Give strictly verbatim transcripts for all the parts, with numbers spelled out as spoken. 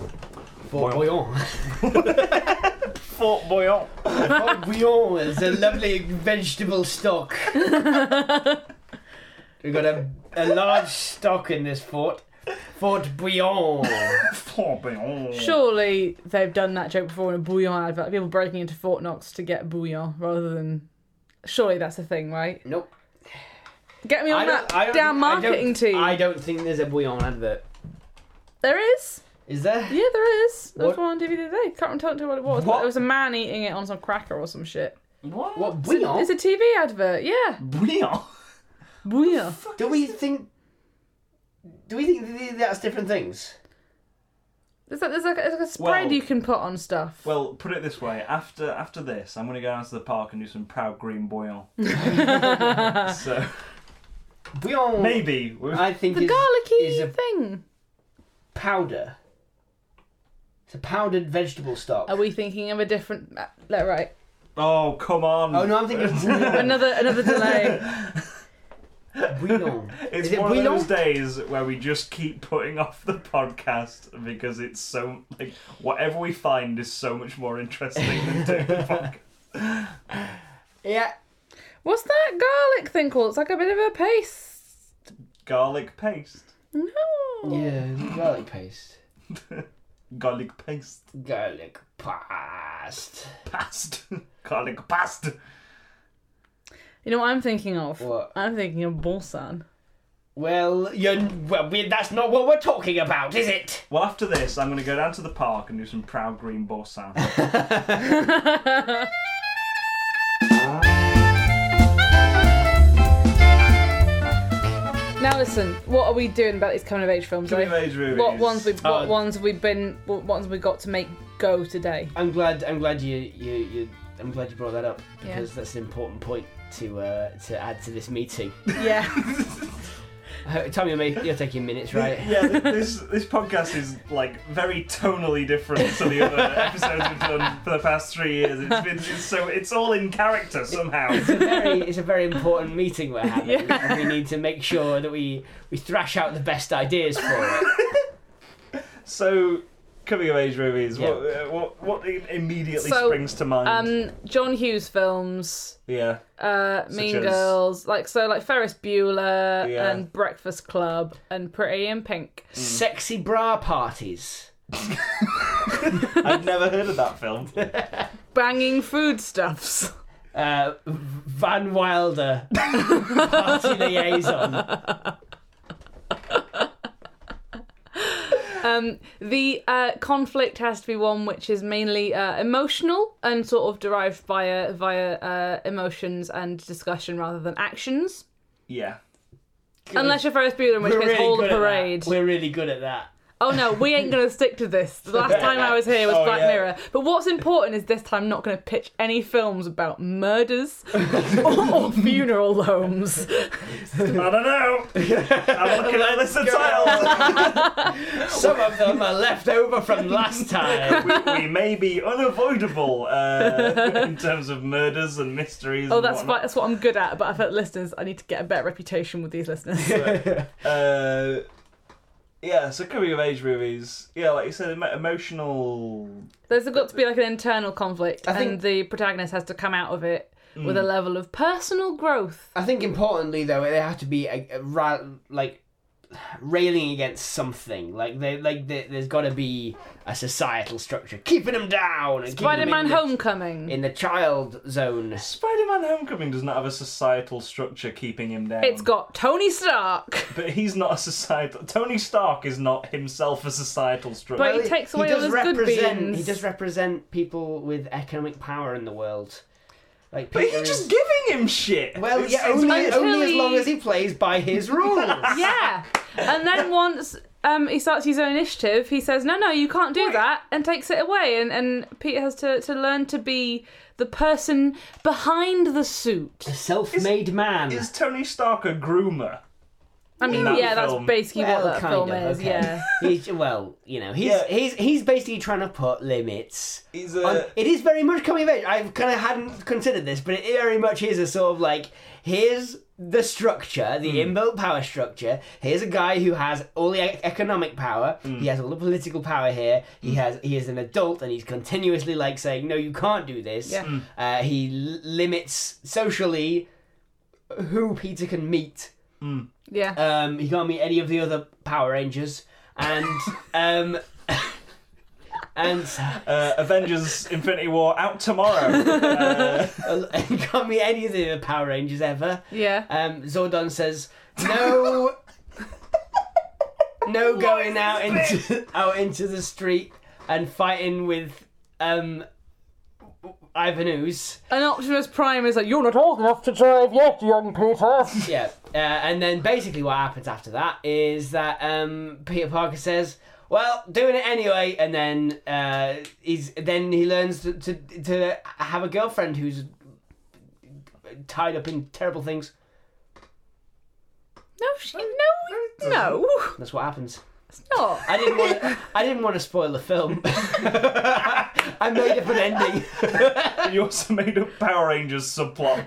Fort Boyard. Fort Boyard. Fort Boyard is a lovely vegetable stock. We've got a, a large stock in this fort. Fort Boyard. Fort Boyard. Surely they've done that joke before in a bouillon advert. People breaking into Fort Knox to get bouillon rather than... Surely that's a thing, right? Nope. Get me on that I don't damn think- I marketing don't- team. I don't think there's a bouillon advert. There is. Is there? Yeah, there is. There was What? one on T V the other day. Can't tell you what it was. What? But there was a man eating it on some cracker or some shit. What? What, It's a, bouillon? it's a T V advert, yeah. Bouillon? Bouillon. Do we think... Do we think th- that's different things? There's like, there's like, a, there's like a spread Well- you can put on stuff. Well, put it this way. After after this, I'm going to go down to the park and do some Proud Green Bouillon. So, Bouillon... maybe. we're- I think the is, garlicky is a thing. powder. It's a powdered vegetable stock. Are we thinking of a different... uh, no, right. Oh, come on. Oh no, I'm thinking of bouillon. Another another delay. Bouillon. It's Is it one bouillon? of those days where we just keep putting off the podcast because it's so like whatever we find is so much more interesting than doing the podcast. Yeah. What's that garlic thing called? It's like a bit of a paste. Garlic paste. No. Yeah, garlic paste. Garlic paste. Garlic paste. Past. Garlic past. You know what I'm thinking of? What? I'm thinking of Bolsan. Well, you're, well we, that's not what we're talking about, is it? Well, after this, I'm going to go down to the park and do some Proud Green Boursin. Now listen, what are we doing about these coming of age films? Coming right? of age movies. What ones we what Uh, ones have we been what ones have we got to make go today? I'm glad. I'm glad you. You. you I'm glad you brought that up Yeah. because that's an important point to uh, to add to this meeting. Yeah. Uh, Tommy, mate, you're taking minutes, right? Yeah, th- this this podcast is like very tonally different to the other episodes we've done for the past three years. It's been it's so it's all in character somehow. It's a very, it's a very important meeting we're having, Yeah. and we need to make sure that we we thrash out the best ideas for it. So, coming of age movies. Yeah. What, uh, what what immediately So, springs to mind? Um, John Hughes films, yeah, uh, Such Mean as- Girls, like so, like Ferris Bueller Yeah. and Breakfast Club and Pretty in Pink. Sexy bra parties. I've never heard of that film. Banging foodstuffs. Uh, Van Wilder. Party liaison. Um, the uh, conflict has to be one which is mainly uh, emotional and sort of derived via via uh, emotions and discussion rather than actions. Yeah. Unless you're Ferris Bueller, in which We're case really hold good a at that. parade. We're really good at that. Oh no, we ain't going to stick to this. The last time I was here was Oh, Black yeah. Mirror. But what's important is this time I'm not going to pitch any films about murders or, or funeral homes. I don't know. I'm looking at a list of titles. Some of them are left over from last time. we, we may be unavoidable uh, in terms of murders and mysteries. Oh, and that's fine. whatnot. That's what I'm good at. But I felt listeners, I need to get a better reputation with these listeners. Uh, yeah, so coming of age movies, yeah, like you said, emo- emotional. There's got to be like an internal conflict, I think- and the protagonist has to come out of it with a level of personal growth. I think importantly though, they have to be a, a, ra- like railing against something. Like they like they, there's got to be a societal structure keeping them down. And keeping them Spider-Man in the- Homecoming. in the child zone. Spider-Man Homecoming does not have a societal structure keeping him down. It's got Tony Stark, But he's not a societal... Tony Stark is not himself a societal structure. but he takes away all does his good represent. beans. He does represent people with economic power in the world. Like, But Peter he's just is- giving him shit. Well, It's- yeah, it's only, weird. Until only as he- long as he plays by his rules. Yeah, and then once um, he starts his own initiative, he says, "No, no, you can't do Right. that," and takes it away. And, and Peter has to, to learn to be the person behind the suit. A self-made man. Is Tony Stark a groomer? I mean, that yeah, film. that's basically Well, what that kind film of, is. okay. Yeah, He's, well, you know, he's Yeah. he's he's basically trying to put limits. He's on- a... it is very much coming of age. I kind of hadn't considered this, but it very much is a sort of like, here's the structure, the Mm. inbuilt power structure. Here's a guy who has all the e- economic power. Mm. He has all the political power here. He Mm. has he is an adult, and he's continuously like saying, "No, you can't do this." Yeah. Mm. Uh, he l- limits socially who Peter can meet. Mm. Yeah. Um, he can't meet any of the other Power Rangers, and um, and Uh, Avengers Infinity War out tomorrow. Uh, he can't meet any of the other Power Rangers ever. Yeah. Um, Zordon says no, no going out into out into the street and fighting with um, Ivan Ooze. And Optimus Prime is like, "You're not old enough to drive yet, young Peter." Yeah, uh, and then basically what happens after that is that um, Peter Parker says, "Well, doing it anyway," and then uh, he's then he learns to, to to have a girlfriend who's tied up in terrible things. No, she, no, no. That's what happens. It's not. I didn't want to, I didn't want to spoil the film. I made up an ending. you also made a Power Rangers subplot.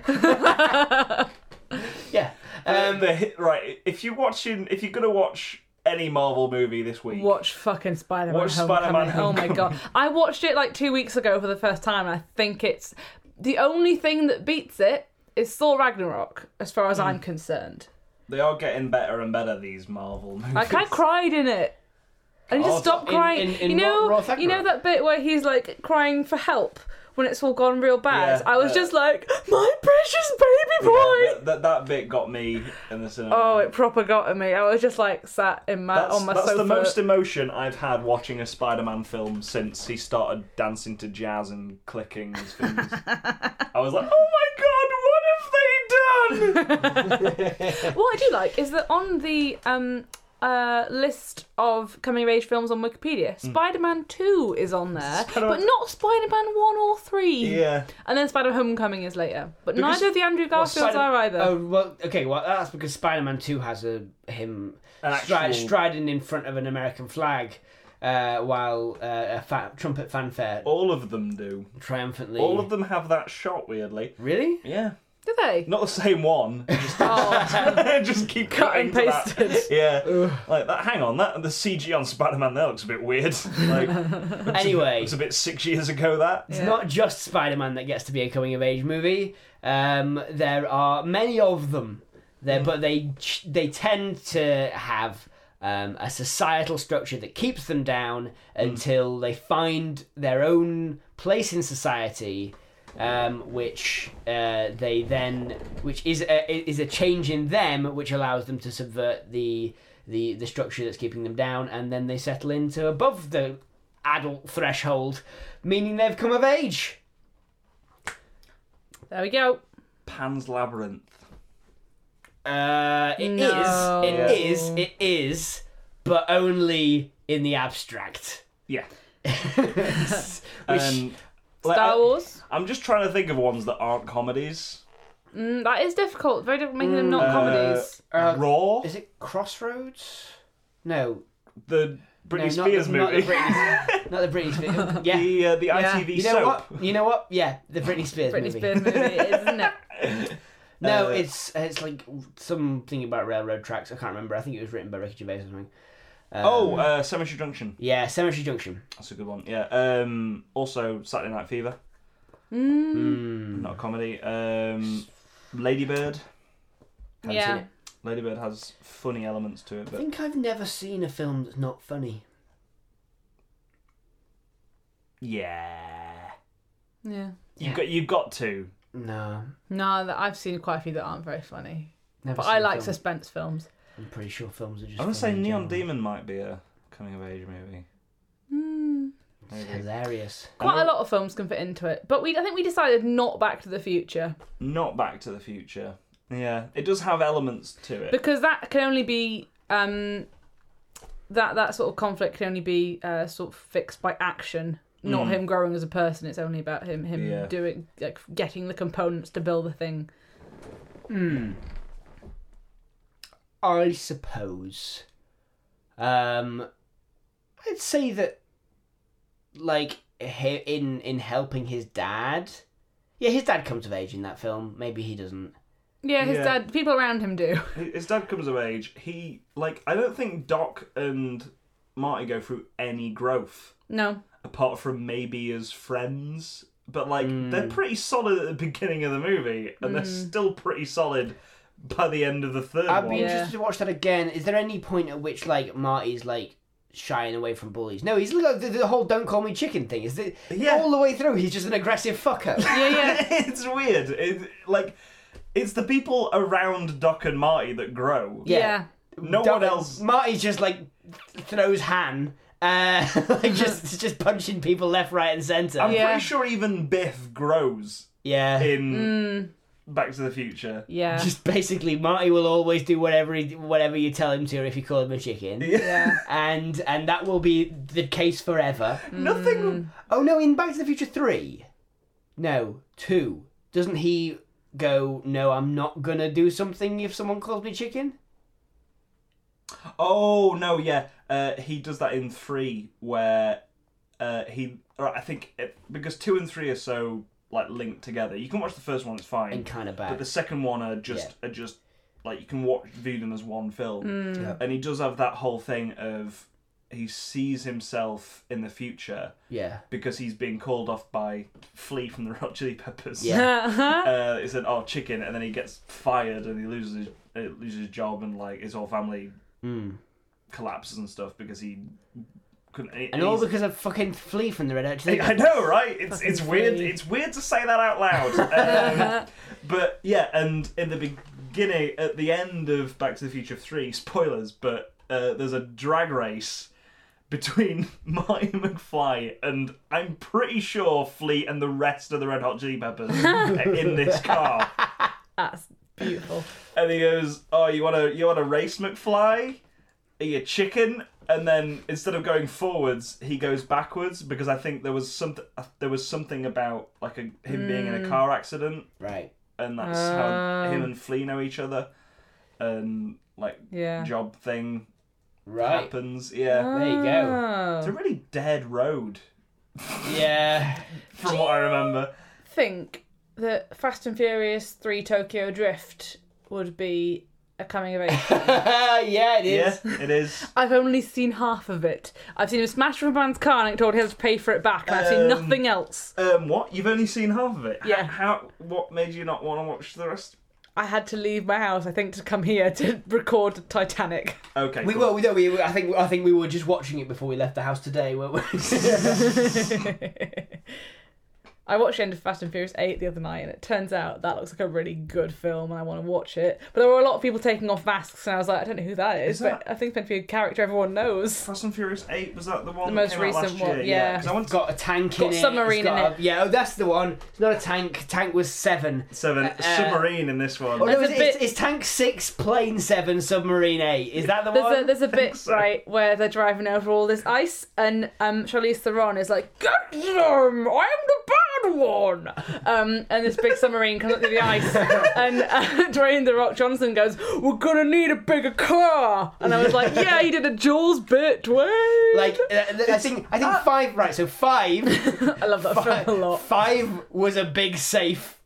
Yeah. Um, Um, the hit, right, if you're watching, if you're gonna watch any Marvel movie this week, Watch fucking Spider-Man Watch Homecoming. Spider-Man Oh my god. Homecoming. I watched it like two weeks ago for the first time, and I think it's... The only thing that beats it is Thor Ragnarok, as far as I'm concerned. they are getting better and better. These Marvel movies. Like, I cried in it. I need to Oh, stop in- crying. in- in you know, Raw- Raw you know Ragnarok? that bit where he's like crying for help when it's all gone real bad. Yeah, I was uh, just like, my precious baby boy. Yeah, that, that, that bit got me in the cinema. Oh, it proper got at me. I was just like sat in my That's, on my that's sofa. the most emotion I've had watching a Spider-Man film since he started dancing to jazz and clicking his fingers. I was like, oh my god, what have they done? What I do like is that on the um uh list of coming of age films on Wikipedia, Spider-Man two is on there, Spider-Man- but not Spider-Man one or three. Yeah. And then Spider-Man Homecoming is later. But Because- neither of the Andrew well, Garfields Spider- are either. Oh well, okay. Well, that's because Spider-Man Two has a him An stri- actual- striding in front of an American flag, uh, while uh, a fa- trumpet fanfare All of them do. triumphantly. All of them have that shot, weirdly. Really? Yeah. Do they? Not the same one. Just, Oh, just keep Cut cutting and to that. pasted. Yeah. Like that. Hang on, that the C G on Spider-Man there looks a bit weird. Like Anyway, it's a bit six years ago. That. it's Yeah. not just Spider-Man that gets to be a coming-of-age movie. Um, there are many of them, there, but they they tend to have um, a societal structure that keeps them down until they find their own place in society. Um, which uh, they then, which is a, is a change in them, which allows them to subvert the the the structure that's keeping them down, and then they settle into above the adult threshold, meaning they've come of age. there we go. Pan's Labyrinth. Uh, it is, No. it Yeah. is, it is, but only in the abstract. Yeah. Which, Um, like, Star I- Wars. I'm just trying to think of ones that aren't comedies. Mm, that is difficult. Very difficult making them not Uh, comedies. uh, Raw. is it Crossroads? No, The Britney no, not Spears the, movie. Not the Britney, not the Britney Spears. Yeah. The uh, the Yeah. I T V You know soap. what? You know what? Yeah, the Britney Spears Britney movie. Spears movie, isn't it? No, Uh, it's it's like something about railroad tracks. I can't remember. I think it was written by Ricky Gervais or something. Um, Oh, uh, Cemetery Junction. yeah, Cemetery Junction. That's a good one. Yeah. Um, also, Saturday Night Fever. Mm, Mm. Not a comedy. Um, Lady Bird. Haven't yeah. seen it. Lady Bird has funny elements to it, I but think I've never seen a film that's not funny. yeah, Yeah. you've got you've got to. No, No, that I've seen quite a few that aren't very funny. never. But seen I a like film. suspense films. I'm pretty sure films are just. I want to say funny in Neon general. Demon might be a coming of age movie. Mm. It's Maybe. hilarious. Quite a lot of films can fit into it. But we, I think we decided not Back to the Future. Not Back to the Future. Yeah, it does have elements to it. Because that can only be... Um, that, that sort of conflict can only be uh, sort of fixed by action. Not Mm. him growing as a person. It's only about him him Yeah. doing like getting the components to build the thing. Hmm. I suppose. Um, I'd say that, like, he- in in helping his dad. Yeah, his dad comes of age in that film. Maybe he doesn't. Yeah, his Yeah. dad. People around him do. His dad comes of age. He like I don't think Doc and Marty go through any growth No. apart from maybe as friends. But like they're pretty solid at the beginning of the movie, and they're still pretty solid by the end of the third I'd one. be Yeah. interested to watch that again. Is there any point at which like Marty's like shying away from bullies? No, he's like the, the whole "don't call me chicken" thing. Is it Yeah. all the way through? He's just an aggressive fucker. Yeah, yeah. It's weird. It, like it's the people around Doc and Marty that grow. Yeah. Yeah. No Don't- one else. Marty just like throws Han, uh, like just just punching people left, right, and centre. I'm Yeah. pretty sure even Biff grows yeah. in Back to the Future. Yeah. Just basically, Marty will always do whatever he, whatever you tell him to if you call him a chicken, Yeah. and and that will be the case forever. Nothing. Oh no! In Back to the Future three, no two, doesn't he go? No, I'm not gonna do something if someone calls me chicken. Oh no, yeah. Uh, he does that in three, where uh, he. Or I think it, because two and three are so like linked together. You can watch the first one; it's fine. And kind of But bad. the second one are just are just like you can watch view them as one film. Yeah. And he does have that whole thing of he sees himself in the future Yeah. because he's being called off by Flea from the Red Hot Chili Peppers. Yeah. Uh, he said, "Oh, chicken," and then he gets fired and he loses his, uh, loses his job and like his whole family Mm. collapses and stuff because he couldn't. And, And all he's- because of fucking Flea from the Red Hot Chili I know, right? It's Fucking it's weird. Flea. It's weird to say that out loud. Um, but yeah, and in the beginning, at the end of Back to the Future three, spoilers, but uh, there's a drag race between Marty McFly and I'm pretty sure Flea and the rest of the Red Hot Chili Peppers are in this car. That's beautiful. And he goes, "Oh, you want to you want to race, McFly? Are you chicken?" And then instead of going forwards, he goes backwards because I think there was something there was something about like a, him being in a car accident, Right. and that's how Oh. him and Flea know each other, and like Yeah. job thing Right. happens. Yeah, There you go. Oh. it's a really dead road Yeah. from what I remember. Think that Fast and Furious three Tokyo Drift would be a coming of age. Yeah, it is. Yeah, it is. I've only seen half of it. I've seen him smash from a man's car and told he has to pay for it back, and I've seen Um, nothing else. Um, what? You've only seen half of it? Yeah. How? What made you not want to watch the rest? I had to leave my house, I think, to come here to record Titanic. Okay. We cool. were. We, no, we. I think. I think we were just watching it before we left the house today. Weren't we? I watched the end of Fast and Furious eight the other night, and it turns out that looks like a really good film, and I want to watch it. But there were a lot of people taking off masks, and I was like, I don't know who that is, Is but I think it's meant to be a character everyone knows. Fast and Furious eight, was that the one The that most came out last recent one, year? yeah. 'Cause I went It's got a tank Got in it. submarine it's got in a- Yeah, oh, that's the one. It's not a tank. Tank was seven. seven Uh, submarine in this one. Oh, no, There's it's, a it's, bit- it's tank six, plane seven, submarine eight. Is that the There's one? a, there's a bit, so. right, where they're driving over all this ice, and um, Charlize Theron is like, "Get them! I'm the bad one!" Um, and this big submarine comes up to the ice, and uh, Dwayne The Rock Johnson goes, "We're gonna need a bigger car!" And I was like, yeah, he did a Jaws bit, Dwayne! Like, uh, I think. I think five. Right. So five. I love that five, film a lot. five was a big safe.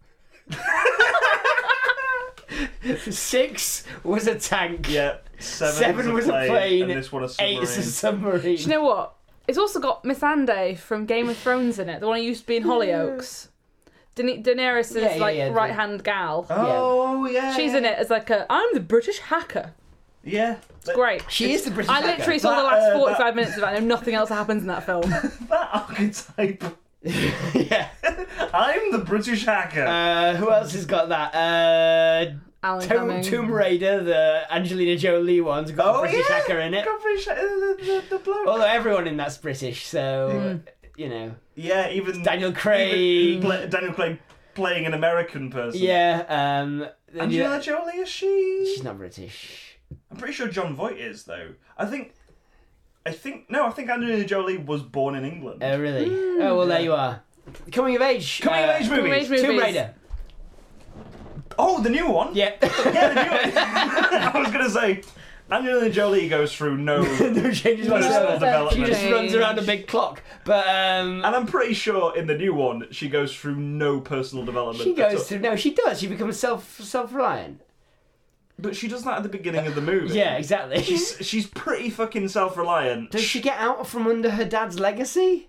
Six was a tank. Yeah, seven, Seven was, was a a plane, plane, and this one a submarine. Eight is a submarine. Do you know what? It's also got Miss Ande from Game of Thrones in it, the one who used to be in Hollyoaks. Da- Daenerys' Yeah, yeah, like yeah, the- right hand gal. Oh yeah. She's in it as like a, I'm the British hacker. Yeah. It's Great. She is the British I hacker. literally saw the That, last uh, forty-five that- minutes of it. I know nothing else that happens in that film. That archetype. Yeah. I'm the British hacker. Uh, who else has got that? Uh, Alan Tomb, Cumming. Tomb Raider, the Angelina Jolie one's got a British yeah. hacker in it. Got British, uh, the, the, the bloke. Although everyone in that's British, so you know. yeah, even Daniel Craig. even pla- Daniel Craig playing an American person. Yeah. Um. then you- Angelina Jolie, is she? She's not British. I'm pretty sure John Voight is though. I think. I think no. I think Angelina Jolie was born in England. Oh really? Oh well, there you are. Coming of age. Coming uh, of age Coming of movies. age movies. Tomb Raider. Oh, the new one. Yeah. Yeah, the new one. I was gonna say Angelina Jolie goes through no no changes personal whatsoever. development. She just runs around a big clock. But um, And I'm pretty sure in the new one, she goes through no personal development. she at all. goes through. No, she does. She becomes self self reliant. But she does that at the beginning of the movie. Yeah, exactly. She's, she's pretty fucking self-reliant. Does she get out from under her dad's legacy?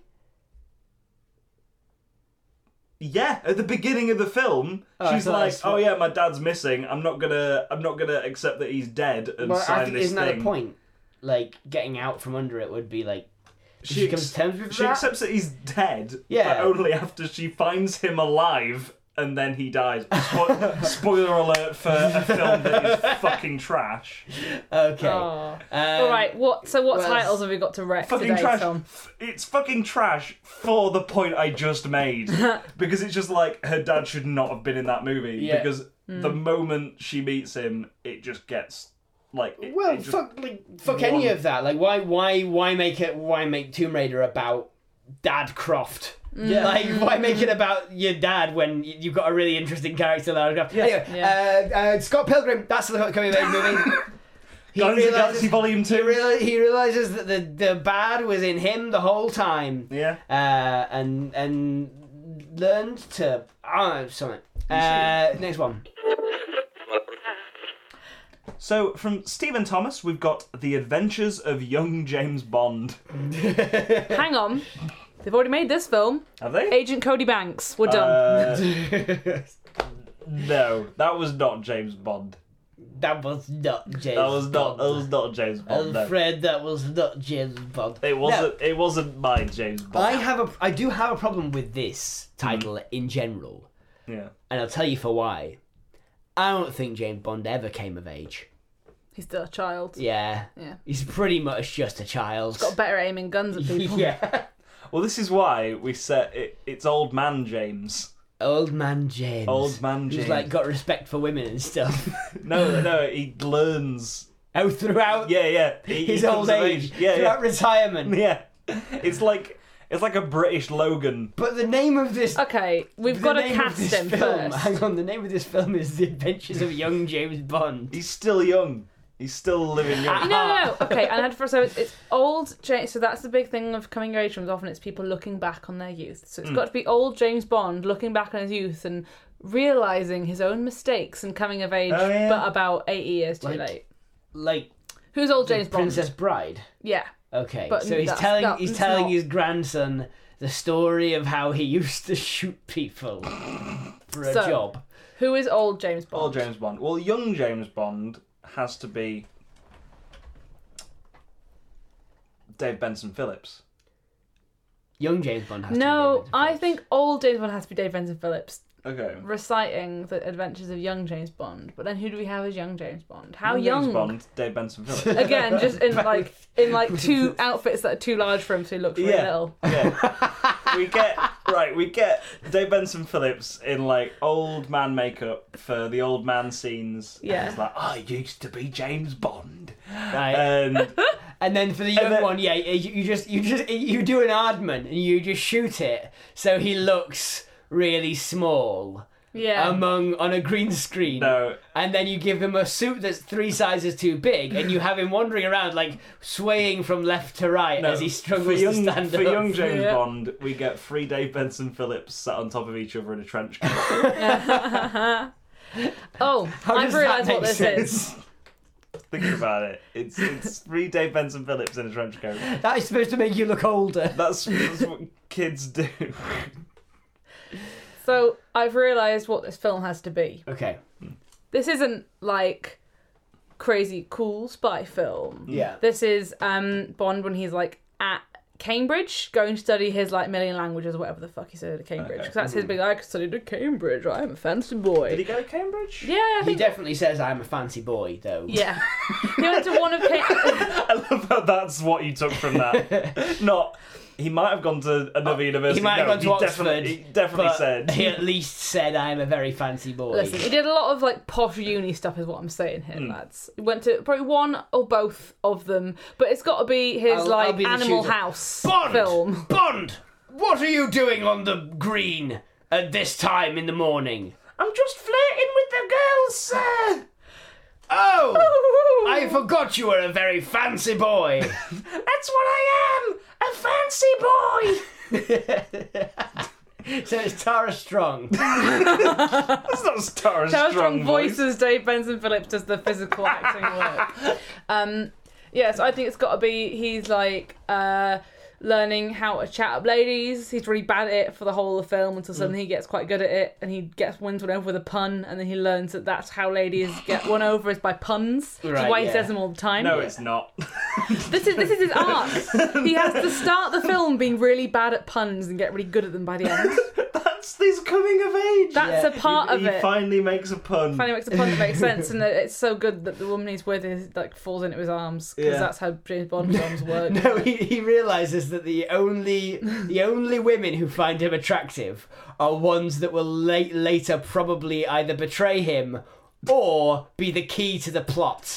Yeah, at the beginning of the film, Oh, I she's thought like, that's "Oh what- yeah, my dad's missing. I'm not gonna, I'm not gonna accept that he's dead and Well, sign I think this isn't that thing." a point? Like getting out from under it would be like she, She, comes ex- to terms with she that. accepts that he's dead, Yeah. but only after she finds him alive and then he dies. Spo- spoiler alert for a film that is fucking trash. Okay. Oh. Um, All right. What? So what well, titles have we got to wreck Fucking today's trash. film? F- It's fucking trash for the point I just made. Because it's just like her dad should not have been in that movie. Yeah. Because the moment she meets him, it just gets like. It, Well, it just, fuck, like, fuck any one- of that. Like, why, why, why make it? Why make Tomb Raider about Dad Croft? Yeah. Like, why make it about your dad when y- you've got a really interesting character, Lara Croft? Yes. Anyway, Yeah. uh, uh, Scott Pilgrim. That's the coming of age movie. He Guardians of the realizes, Galaxy Volume he, Two. reali- he realizes that the, the bad was in him the whole time. Yeah. Uh, and and learned to I don't know something. Uh, next one. So from Stephen Thomas, we've got The Adventures of Young James Bond. Hang on. They've already made this film. Have they? Agent Cody Banks. We're done. Uh, no, that was not James Bond. That was not James. That was not. Bond. That was not James Bond. I'm No. afraid that was not James Bond. It wasn't. It wasn't my James No, Bond. I have a. I do have a problem with this title in general, Yeah. and I'll tell you for why. I don't think James Bond ever came of age. He's still a child. Yeah, Yeah. he's pretty much just a child. Got better aiming guns at people. yeah, Well, this is why we set it. It's Old Man James. old man James. Old Man Who's James. like got respect for women and stuff. No, no. He learns. Oh, throughout Yeah, yeah. He, his he old comes of age, Yeah, throughout yeah. retirement. Yeah. It's like it's like a British Logan. But the name of this. Okay, we've the got to name of cast this him film, first. Hang on, the name of this film is The Adventures of Young James Bond. He's still young. He's still living young. No, no, no. Okay, and for so it's, it's old James. So that's the big thing of coming of age films. Often it's people looking back on their youth. So it's got to be old James Bond looking back on his youth and realizing his own mistakes and coming of age, Oh, yeah. but about eighty years too Like- late. Like Who's old James Bond? Princess Bride. Yeah. Okay, But so he's that's- telling that- he's it's telling not- his grandson the story of how he used to shoot people for a So- job. Who is old James Bond? Old James Bond. Well, young James Bond has to be Dave Benson Phillips. Young James Bond has to No, be I think old James Bond has to be Dave Benson Phillips Okay. reciting the adventures of young James Bond. But then who do we have as young James Bond? How James young? Bond, Dave Benson Phillips. Again, just in like in like two outfits that are too large for him, so he looks really Yeah. little. Yeah. We get right. We get Dave Benson Phillips in like old man makeup for the old man scenes. And Yeah. It's like I used to be James Bond, Right. and And then for the young then- one, yeah, you, you just you just you do an Aardman and you just shoot it so he looks really small Yeah. among on a green screen. no, And then you give him a suit that's three sizes too big, and you have him wandering around like swaying from left to right no. as he for struggles young to stand for up. young James Yeah. Bond, we get three Dave Benson Phillips sat on top of each other in a trench coat. oh, How I've does that realised make what this sense? is. Think about it. It's it's three Dave Benson Phillips in a trench coat. That is supposed to make you look older. That's, that's what kids do. So I've realised what this film has to be. Okay. This isn't like crazy cool spy film. Yeah. This is um Bond when he's like at Cambridge, going to study his like million languages or whatever the fuck he studied at Cambridge. Okay. Because that's his big. I studied at Cambridge. I'm a fancy boy. Did he go to Cambridge? Yeah, I He think. definitely says I'm a fancy boy, though. Yeah, he went to one of Cam- I love how that's what you took from that. Not, he might have gone to another university. He might have No, gone to he Oxford. Definitely, he definitely but said. he at least said I'm a very fancy boy. Listen, he did a lot of like posh uni stuff, is what I'm saying here, Hmm. lads. He went to probably one or both of them, but it's got to be his I'll- I'll like be the Animal chooser. House Bond! film. Bond! What are you doing on the green at this time in the morning? I'm just flirting with the girls, sir. Oh, I forgot you were a very fancy boy. That's what I am, a fancy boy. So it's Tara Strong. That's not Tara Tara Strong Strong voice. voices Dave Benson Phillips does the physical acting work. Um, yeah, so I think it's got to be he's like uh, learning how to chat up ladies. He's really bad at it for the whole of the film until suddenly he gets quite good at it, and he gets wins one over with a pun, and then he learns that that's how ladies get won over is by puns, which Right, is why he yeah. says them all the time. No, it's not. This is this is his arc. He has to start the film being really bad at puns and get really good at them by the end. That's his coming of age. That's Yeah. a part he, of he it. finally makes a pun. Finally makes a pun that makes sense, and it's so good that the woman he's with is like falls into his arms because Yeah. that's how James Bond films work. No, he, he realizes that the only the only women who find him attractive are ones that will late, later probably either betray him or be the key to the plot.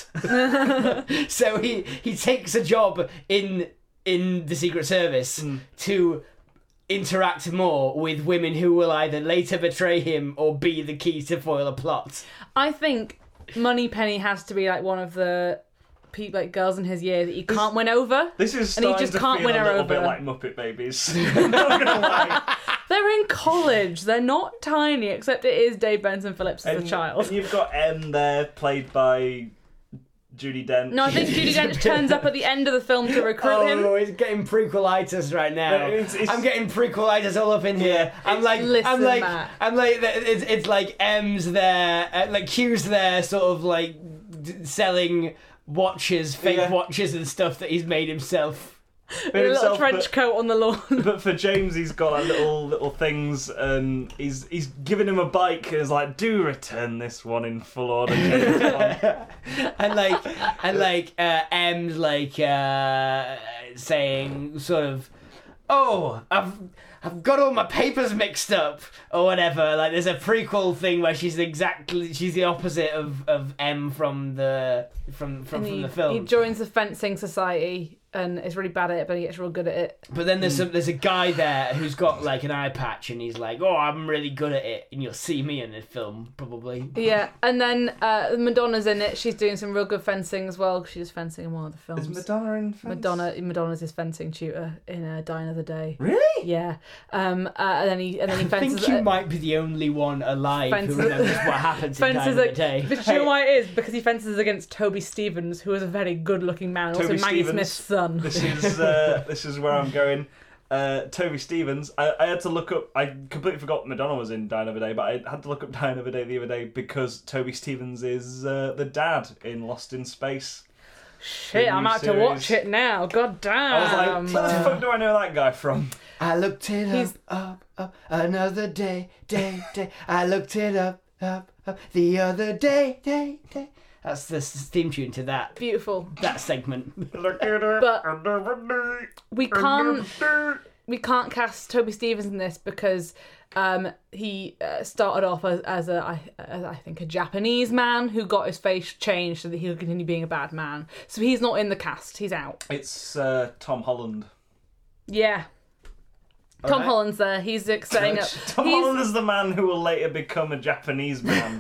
So he he takes a job in in the Secret Service to interact more with women who will either later betray him or be the key to foil a plot. I think Moneypenny has to be like one of the people, like girls in his year that he can't win over. This is And he starting just to can't feel win a her little over. bit like Muppet Babies. I'm not gonna lie. They're in college. They're not tiny, except it is Dave Benson Phillips as And, a child. and you've got M there, played by Judi Dench. No, I think Judi Dench turns up at the end of the film to recruit him. Oh, he's getting prequelitis right now. No, it's- it's- I'm getting prequelitis all up in here. I'm like, I'm Listen, like, Matt. I'm like, it's it's like M's there, uh, like Q's there, sort of like d- selling watches, fake Yeah. watches and stuff that he's made himself. With a little himself, trench but- coat on the lawn. But for James, he's got like little little things, and he's he's giving him a bike, and is like, "Do return this one in full order." James Bond." And like, and like, uh, M's like uh, saying sort of, "Oh, I've I've got all my papers mixed up," or whatever. Like, there's a prequel thing where she's exactly she's the opposite of, of M from the from from, And from he, the film. he joins the fencing society and is really bad at it, but he gets real good at it. But then there's some, there's a guy there who's got like an eye patch, and he's like, "Oh, I'm really good at it," and you'll see me in the film probably. Yeah, and then uh, Madonna's in it. She's doing some real good fencing as well. She does fencing in one of the films. Is Madonna in? Fence? Madonna, Madonna's his fencing tutor in uh, Die Another Day. Really? Yeah, um, uh, and then he and then he I fences. think you uh, might be the only one alive Fences- who remembers what happened to Die Fences Another ag- Day. But do you know why it is? Because he fences against Toby Stevens, who is a very good-looking man, also Toby Maggie Stevens. Smith's son. This is uh, this is where I'm going. Uh, Toby Stevens. I, I had to look up. I completely forgot Madonna was in Die Another Day, but I had to look up Die Another Day the other day because Toby Stevens is uh, the dad in Lost in Space. Shit, I'm new out to series. watch it now. God damn. I was like, where the fuck do I know that guy from? I looked it He's- up, up, up, another day, day, day. I looked it up, up, up, the other day, day, day. That's the s- theme tune to that Beautiful. that segment. But we can't we can't cast Toby Stevens in this because um, he uh, started off as, as a I, as I think a Japanese man who got his face changed so that he could continue being a bad man. So he's not in the cast. He's out. It's uh, Tom Holland. Yeah. Tom Alright. Holland's there. He's like, setting up. Tom he's, Holland is the man who will later become a Japanese man.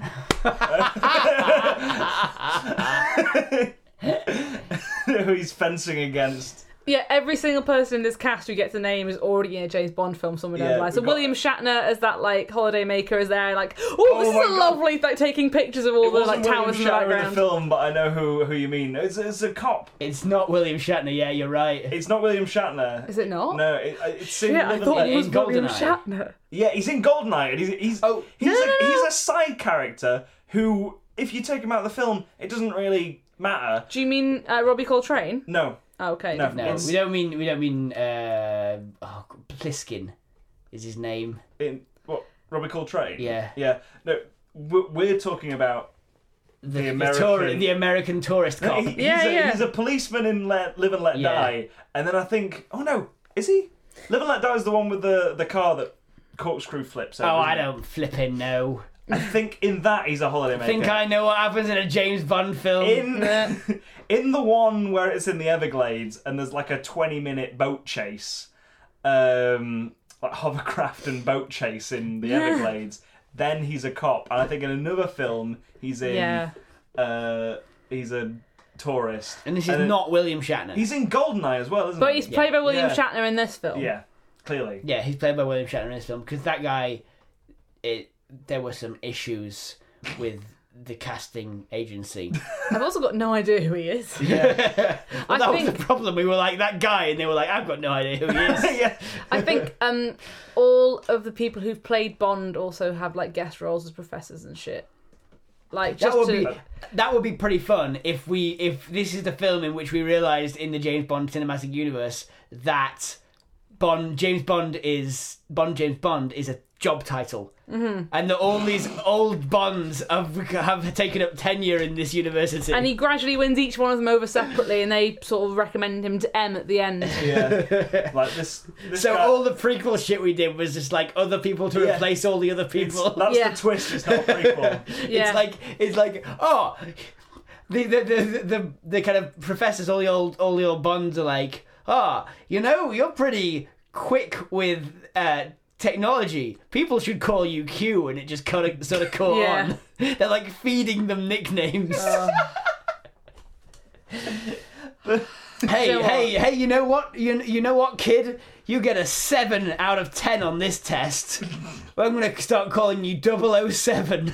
Who he's fencing against. Yeah, every single person in this cast who gets a name is already in a James Bond film somewhere down Yeah, the line. So we've got- William Shatner as that like holiday maker is there, like, oh, Oh this my is a God. lovely, like taking pictures of all It the wasn't like William towers in the Shatner in the background. film, but I know who who you mean. It's it's a cop. It's not William Shatner. Yeah, you're right. It's not William Shatner. Is it not? No, it, it's in Yeah, I Live and thought Let- it was in William GoldenEye. Shatner. Yeah, he's in Goldeneye, and he's he's Oh, he's no, a, no, no. he's a side character who, if you take him out of the film, it doesn't really matter. Do you mean uh, Robbie Coltrane? No, Oh, okay. No, different No, one. It's- we don't mean we don't mean. Uh, oh, Pliskin is his name. in what Robbie Coltrane. Yeah. yeah. No, we're we're talking about The, The the, American- tour- the American tourist No, cop. he- he's, Yeah, a, yeah. he's a policeman in Let, Live and Let Yeah. Die, and then I think, oh no, is he? Live and Let Die is the one with the, the car that corkscrew flips. Over, Oh, I isn't it? don't flipping know. I think in that he's a holiday I maker. think I know what happens in a James Bond film. in in the one where it's in the Everglades and there's like a twenty minute boat chase, um, like hovercraft and boat chase in the Yeah. Everglades. Then he's a cop, and I think in another film he's in. Yeah. Uh, he's a tourist. And this is And then- not William Shatner. He's in Goldeneye as well, isn't But he? he's played by William Yeah. Shatner in this film. Yeah, clearly. Yeah, he's played by William Shatner in this film because that guy, it there were some issues with the casting agency. I've also got no idea who he is. Yeah, well, I that think- was the problem. We were like that guy, and they were like, "I've got no idea who he is." Yeah. I think um, all of the people who've played Bond also have like guest roles as professors and shit. Like just That would to, be that would be pretty fun if we if this is the film in which we realised in the James Bond cinematic universe that Bond James Bond is Bond James Bond is a job title, mm-hmm. and that all these old Bonds have have taken up tenure in this university. and he gradually wins each one of them over separately, and they sort of recommend him to M at the end. Yeah. Like this. this so guy, all the prequel shit we did was just like other people to Yeah. replace all the other it's, people. that's Yeah. the twist. It's not a prequel. Yeah. It's like it's like oh, the the, the the the kind of professors, all the old all the old Bonds are like, oh, you know, you're pretty quick with uh, technology. People should call you Q, and it just kind of sort of caught Yeah. on. They're like feeding them nicknames. Hey, You know hey, hey! You know what? You you know what, kid? You get a seven out of ten on this test. I'm gonna start calling you double oh seven.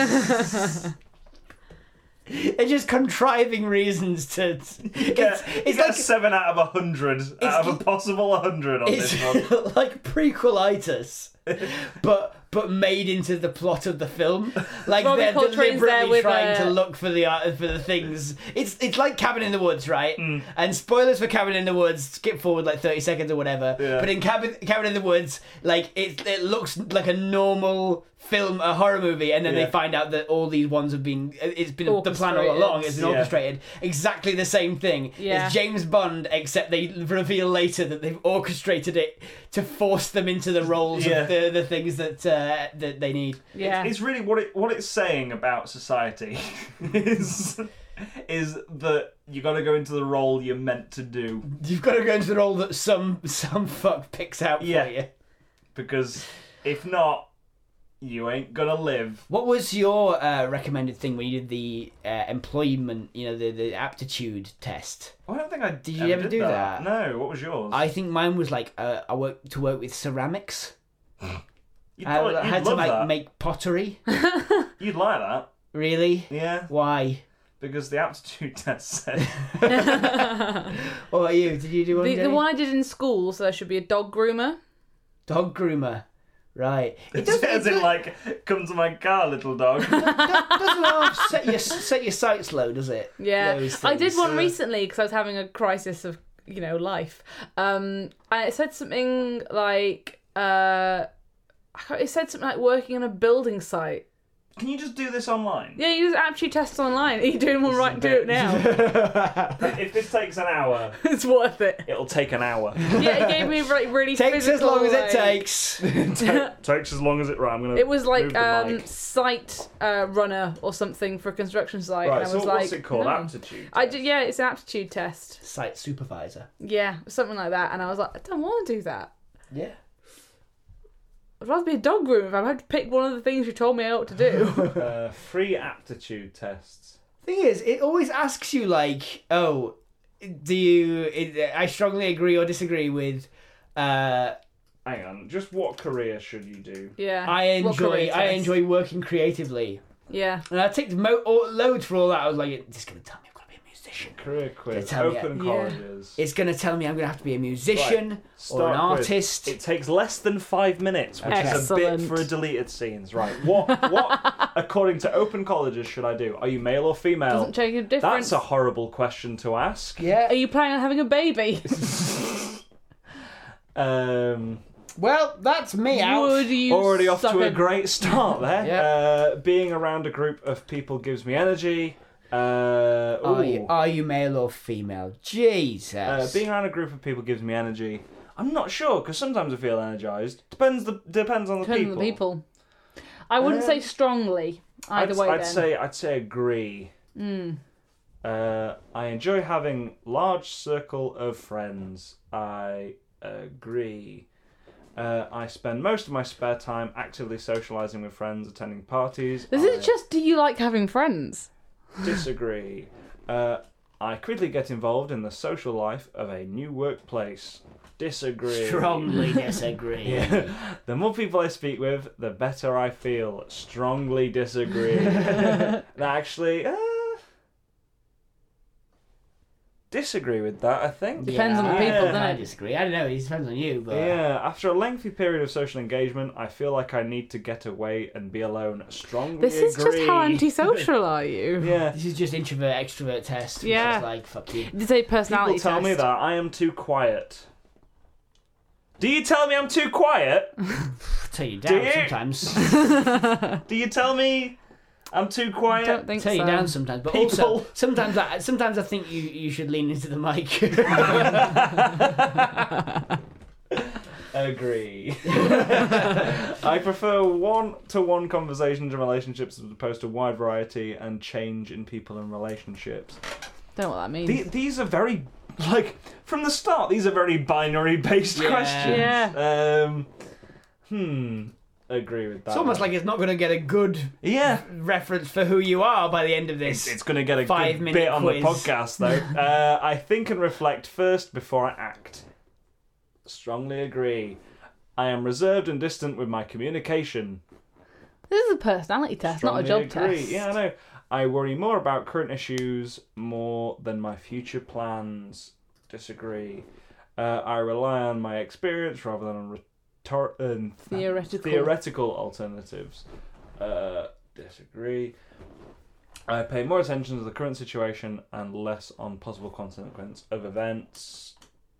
They're just contriving reasons to. It's, Yeah, it's you get like a seven out of a hundred out of a possible hundred on it's this one. like prequelitis, but but made into the plot of the film. Like Robbie they're Coltrane's there deliberately with trying a- to look for the uh, for the things. It's it's like Cabin in the Woods, right? Mm. And spoilers for Cabin in the Woods. Skip forward like thirty seconds or whatever. Yeah. But in Cabin Cabin in the Woods, like it it looks like a normal film, a horror movie, and then Yeah. they find out that all these ones have been it's been the plan all Orchestrated. along. It's been Yeah. orchestrated. Exactly the same thing. Yeah. It's James Bond, except they reveal later that they've orchestrated it to force them into the roles Yeah. of the, the things that uh, that they need. Yeah. It's really what it what it's saying about society is is that you got to go into the role you're meant to do, You've got to go into the role that some some fuck picks out Yeah. for you. because if not, you ain't gonna live. What was your uh, recommended thing when you did the uh, employment, you know, the, the aptitude test? I don't think I Did you ever do that? No. What was yours? I think mine was like uh, I work to work with ceramics. You'd, I, probably, I you'd had to love like that. make pottery. You'd like that. Really? Yeah, Why? because the aptitude test said. What about you? Did you do one? The, the Jenny? one I did in school, so there should be a dog groomer. Dog groomer. Right. It doesn't, As it in, doesn't, like, come to my car, little dog. doesn't half set your set your sights low, does it? Yeah, Those I did things. one uh, recently because I was having a crisis of you know life. Um, and it said something like uh, I can't- it said something like working on a building site. Can you just do this online? Yeah, you just aptitude test online. Are you doing one right? a Do bit- it now. If this takes an hour, It's worth it. it'll take an hour. Yeah, it gave me like really Takes as physical, long as it like- takes. Takes as long as it. Right, I'm gonna. It was move like the um, mic. site uh, runner or something for a construction site. Right, and I so was what's like, it called? no. Aptitude. I test? did, yeah, it's an aptitude test. Site supervisor. Yeah, something like that. And I was like, I don't want to do that. Yeah. I'd rather be a dog groomer if I had to pick one of the things you told me I ought to do. Uh, free aptitude tests. Thing is, it always asks you like, oh, do you? It, I strongly agree or disagree with. Uh, Hang on, just what career should you do? Yeah. I What enjoy. career I test? enjoy working creatively, Yeah. and I take mo- or, loads for all that. I was like, it's gonna tell me I've got to be a musician. Career quiz. tell me- Open Yeah. colleges. It's gonna tell me I'm gonna have to be a musician or an Start quiz. artist. It takes less than five minutes, which is a Excellent. bit for a deleted scenes. Right. What? What? According to open colleges, should I do? Are you male or female? Doesn't make a difference. That's a horrible question to ask. Yeah. Are you planning on having a baby? Um, Well, that's me out. Would you already off suck to a great start there. Yeah. Uh, being around a group of people gives me energy. Uh, Are you, ooh. are you male or female? Jesus. Uh, being around a group of people gives me energy. I'm not sure because sometimes I feel energized. Depends the depends on the Depends people. on the people. I wouldn't Um, say strongly either I'd, way. I'd then. say I'd say agree. Mm. Uh, I enjoy having large circle of friends. I agree. Uh, I spend most of my spare time actively socialising with friends, attending parties. This I... is just. Do you like having friends? Disagree. Uh, I quickly get involved in the social life of a new workplace. Disagree. Strongly disagree. Yeah. The more people I speak with, the better I feel. Strongly disagree. Actually, uh, disagree with that, I think. Depends on the I- people, Yeah. doesn't I it? disagree. I don't know. It depends on you, but Yeah, after a lengthy period of social engagement, I feel like I need to get away and be alone. Strongly This is agree. just how antisocial are you? Yeah. this is just introvert extrovert test. Which Yeah. is like fuck you. Did say personality People tell test. me that I am too quiet. Do you tell me I'm too quiet? Tell you Do down you? sometimes. Do you tell me I'm too quiet? Don't think Tell so. you down sometimes, but People- also sometimes I sometimes I think you you should lean into the mic. Agree. I prefer one-to-one conversations and relationships as opposed to wide variety and change in people and relationships. Don't know what that means. The- these are very, like, from the start, these are very binary-based Yeah. questions. Yeah. Um, hmm. Agree with that. It's almost one. like it's not going to get a good Yeah. reference for who you are by the end of this. It's, it's going to get a five good minute bit on the quiz. podcast, though. uh, I think and reflect first before I act. Strongly agree. I am reserved and distant with my communication. This is a personality test, not a Strongly job agree. test. Yeah, I know. I worry more about current issues more than my future plans. Disagree. Uh, I rely on my experience rather than on rhetor- um, Theoretical. theoretical alternatives. Uh, disagree. I pay more attention to the current situation and less on possible consequence of events.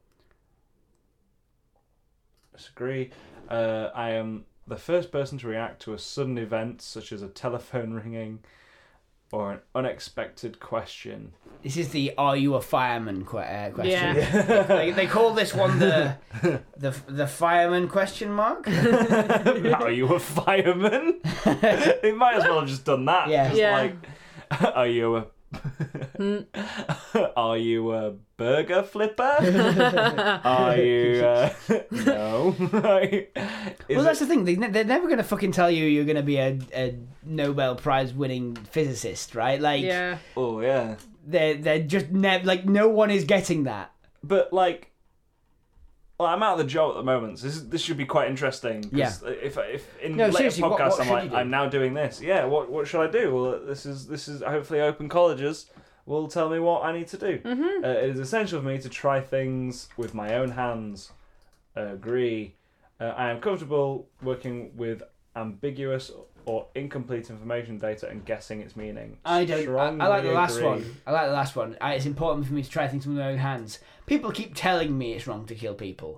Disagree. Uh, I am the first person to react to a sudden event such as a telephone ringing or an unexpected question. This is the "Are you a fireman?" que- uh, question. Yeah. they, they call this one the the the fireman question mark. Are you a fireman? They might as well have just done that. Yeah. Just Yeah. like, are you a Are you a burger flipper? Are you? Uh... no. Like, is Well, that's it- the thing. They, ne- they're never going to fucking tell you you're going to be a, a Nobel Prize winning physicist, right? Like, Yeah. Oh yeah. they're they're just never like no one is getting that. But like, well, I'm out of the job at the moment. So this is, this should be quite interesting. 'Cause If if in No, later seriously, what- podcasts what I'm should like you do? I'm now doing this. Yeah. What what should I do? Well, this is this is hopefully open colleges will tell me what I need to do. Mm-hmm. Uh, it is essential for me to try things with my own hands. Agree. Uh, I am comfortable working with ambiguous or incomplete information data and guessing its meaning. I don't. I, Strongly I like the last agree. one. I like the last one. I, it's important for me to try things with my own hands. People keep telling me it's wrong to kill people.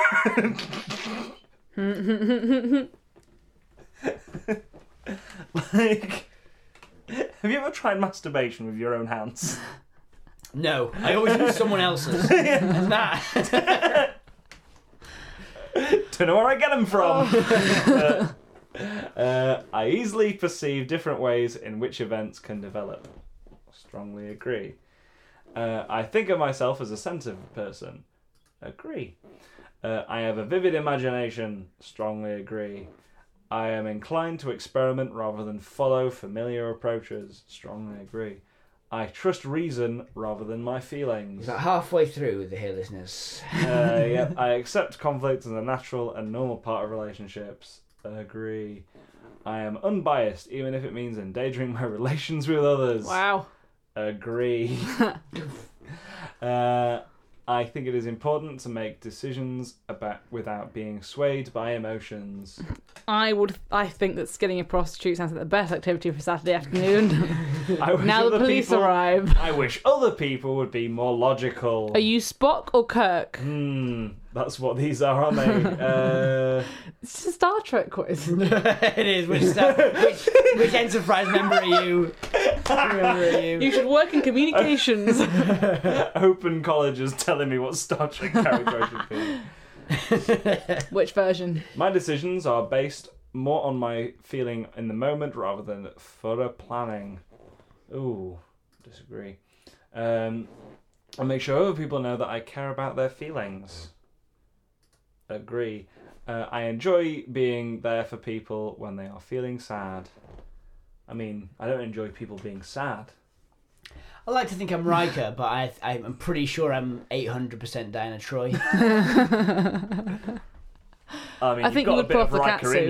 Like, have you ever tried masturbation with your own hands? No, I always use someone else's. And that. Don't know where I get them from. uh, uh, I easily perceive different ways in which events can develop. Strongly agree. Uh, I think of myself as a sensitive person. Agree. Uh, I have a vivid imagination. Strongly agree. I am inclined to experiment rather than follow familiar approaches. Strongly agree. I trust reason rather than my feelings. Is that halfway through with the here listeners? Uh, yep. I accept conflict as a natural and normal part of relationships. Agree. I am unbiased, even if it means endangering my relations with others. Wow. Agree. uh, I think it is important to make decisions about without being swayed by emotions. I would. I think that skinning a prostitute sounds like the best activity for Saturday afternoon. I wish Now the other police people, arrive. I wish other people would be more logical. Are you Spock or Kirk? Hmm, that's what these are, aren't they? uh, It's a Star Trek quiz. It is. Which, stuff, which, which Enterprise member are you? Member are you? You should work in communications. open colleges telling me what Star Trek character I should be. Which version? My decisions are based more on my feeling in the moment rather than thorough planning. Ooh, disagree. Um, I make sure other people know that I care about their feelings. Agree. Uh, I enjoy being there for people when they are feeling sad. I mean, I don't enjoy people being sad. I like to think I'm Riker, but I, I'm pretty sure I'm eight hundred percent Diana Troy. I mean, I you've think got you a would bit pull of off the Riker in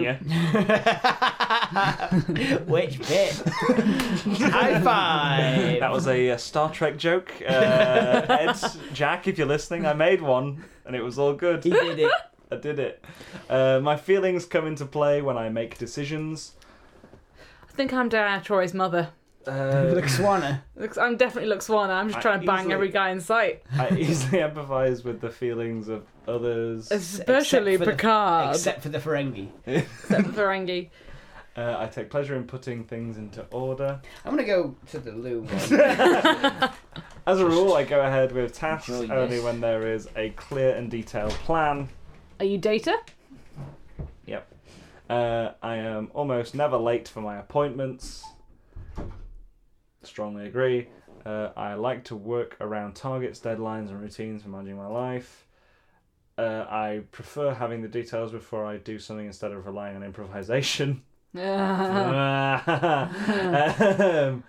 you. Which bit? High five! That was a uh, Star Trek joke. Uh, Ed, Jack, if you're listening, I made one, and it was all good. He did it. I did it. Uh, my feelings come into play when I make decisions. I think I'm Diana Troy's mother. Uh, Look, Swanner. Looks- I'm definitely Luke Swanner. I'm just I trying to bang easily- every guy in sight. I easily empathise with the feelings of others. Especially Except for the- Picard. Except for the Ferengi. Except for Ferengi. Uh, I take pleasure in putting things into order. I'm gonna go to the loo one. As a rule, I go ahead with tasks Enjoy only this. when there is a clear and detailed plan. Are you Data? Yep. Uh, I am almost never late for my appointments. Strongly agree. Uh, I like to work around targets, deadlines, and routines for managing my life. Uh, I prefer having the details before I do something instead of relying on improvisation. um,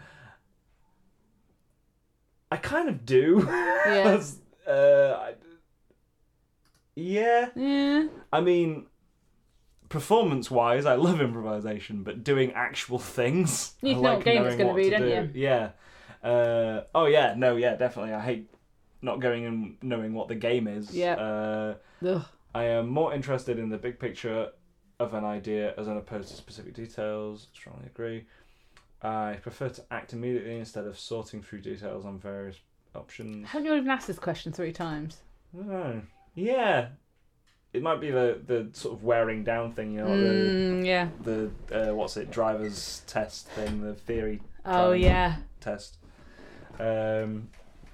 I kind of do. Yeah. uh, I, yeah. Yeah. I mean, performance-wise, I love improvisation, but doing actual things, You I know what like game it's knowing gonna what be, to don't do. Yeah. Uh, oh yeah, no, yeah, definitely. I hate not going and knowing what the game is. Yeah. Uh, Ugh. I am more interested in the big picture of an idea as opposed to specific details. Strongly agree. I prefer to act immediately instead of sorting through details on various options. Haven't you even asked this question three times? I don't know. Yeah. It might be the, the sort of wearing down thing, you know, Mm, yeah. the, the uh, what's it, driver's test thing, the theory Oh, driving yeah. test. Um,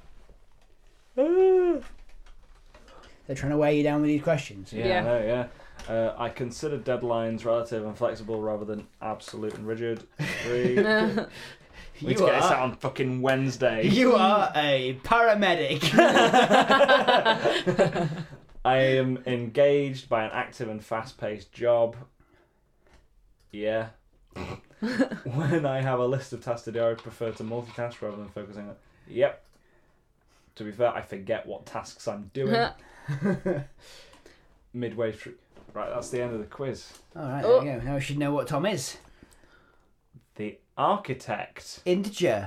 uh, They're trying to wear you down with these questions. yeah, Yeah. I know, yeah. Uh, I consider deadlines relative and flexible rather than absolute and rigid. Agree. We need You to get this out are, on fucking Wednesday. you are a paramedic. I am engaged by an active and fast-paced job. Yeah. When I have a list of tasks to do, I prefer to multitask rather than focusing on... Yep. To be fair, I forget what tasks I'm doing midway through. Right, that's the end of the quiz. All right, Oh. there you go. Now we should know what Tom is. The architect. Integer.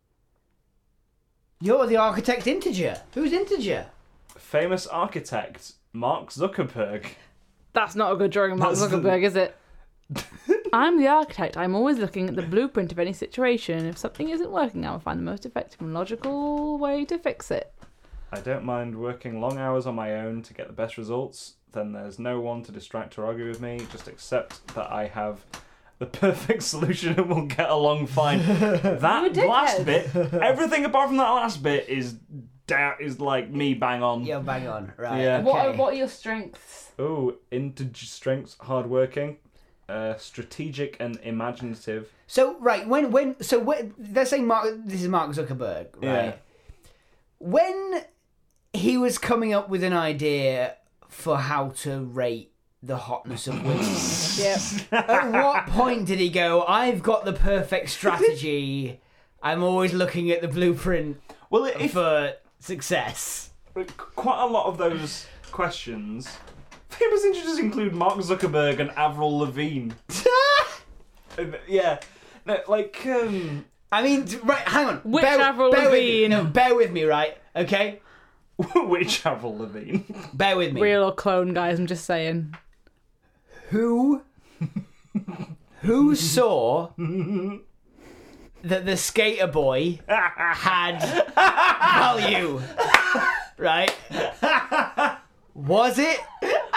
You're the architect integer. Who's integer? Famous architect, Mark Zuckerberg. That's not a good drawing of Mark That's the- Zuckerberg, is it? I'm the architect. I'm always looking at the blueprint of any situation. If something isn't working, I will find the most effective and logical way to fix it. I don't mind working long hours on my own to get the best results. Then there's no one to distract or argue with me. Just accept that I have the perfect solution and we'll get along fine. That You're a last dickhead. bit, everything apart from that last bit is da- is like me bang on. Yeah, bang on. Right. Yeah. Okay. What are, what are your strengths? Oh, integer strengths, hardworking, uh, strategic and imaginative. So right when when so when, let's say Mark, this is Mark Zuckerberg, right? Yeah. When he was coming up with an idea for how to rate the hotness of women, Yep. at what point did he go, I've got the perfect strategy, I'm always looking at the blueprint Well, if for success? quite a lot of those questions, famous integers include Mark Zuckerberg and Avril Lavigne. And, yeah, no, like um, I mean, t- right, hang on. Which bear, Avril bear with me. Lavigne? No, bear with me, right? Okay? which Avril Lavigne? Bear with me. Real or clone, guys, I'm just saying. Who who saw that the skater boy had value? Right? Was it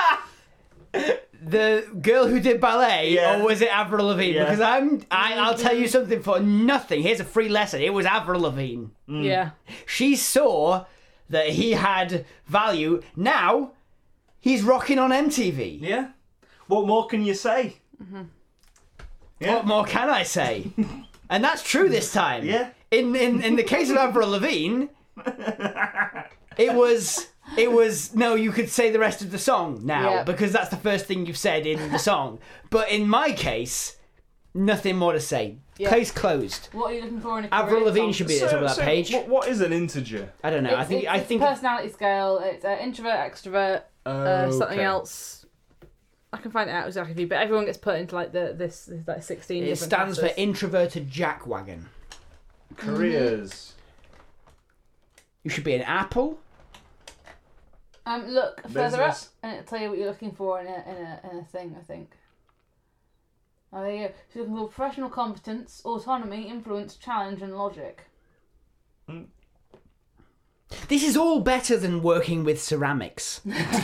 the girl who did ballet, Yeah. or was it Avril Lavigne? Yeah. Because I'm, I, I'll tell you something for nothing. Here's a free lesson. It was Avril Lavigne. Yeah. She saw that he had value. Now he's rocking on M T V. Yeah. What more can you say? Yeah. What more can I say? And that's true this time. Yeah. In in in the case of Avril Lavigne, it was it was no. You could say the rest of the song now Yeah. because that's the first thing you've said in the song. But in my case, nothing more to say. Yeah. Case closed. What are you looking for in a Avril career Lavigne song? should be at the top of that So- so page. What, what is an integer? I don't know. I It's- think it's, I it's think personality scale. It's uh, introvert, extrovert, uh, something Okay. else. I can find it out exactly for you, but everyone gets put into like the this, this like sixteen. it different stands for classes. introverted jackwagon. Careers. You should be an apple. Um, look further up, Business. and it'll tell you what you're looking for in a in a in a thing. I think. Oh, there you go. So you're looking for professional competence, autonomy, influence, challenge, and logic. This is all better than working with ceramics. You know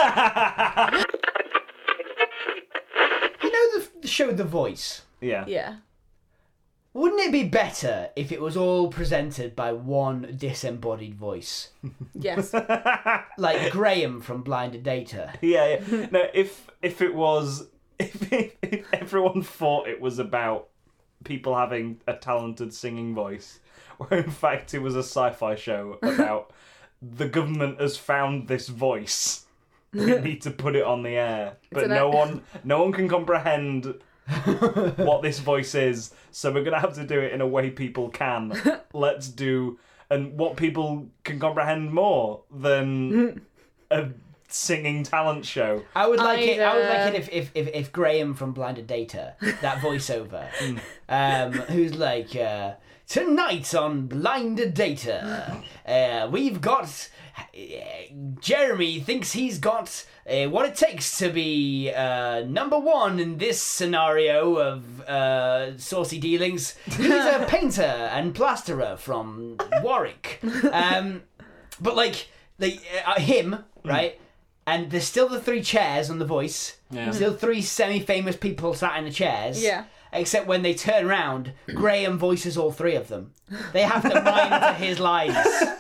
the, the show The Voice? Yeah. Yeah. Wouldn't it be better if it was all presented by one disembodied voice? Yes. Like Graham from Blinded Data. Yeah, yeah. No, if if it was if, if, if everyone thought it was about people having a talented singing voice, where in fact it was a sci-fi show about the government has found this voice. We need to put it on the air, but an- no one no one can comprehend what this voice is, so we're gonna have to do it in a way people can. Let's do and what people can comprehend more than a singing talent show. I would like it. I would like Either- it if, if, if, if Graham from Blinded Data, that voiceover, um, who's like, uh, tonight on Blinded Data, uh, we've got uh, Jeremy thinks he's got uh, what it takes to be uh, number one in this scenario of uh, saucy dealings. He's a painter and plasterer from Warwick, um, but like, like uh, him, right? And there's still the three chairs on The Voice. Yeah. Still three semi-famous people sat in the chairs. Yeah. Except when they turn around, Graham voices all three of them. They have to mime to his lines.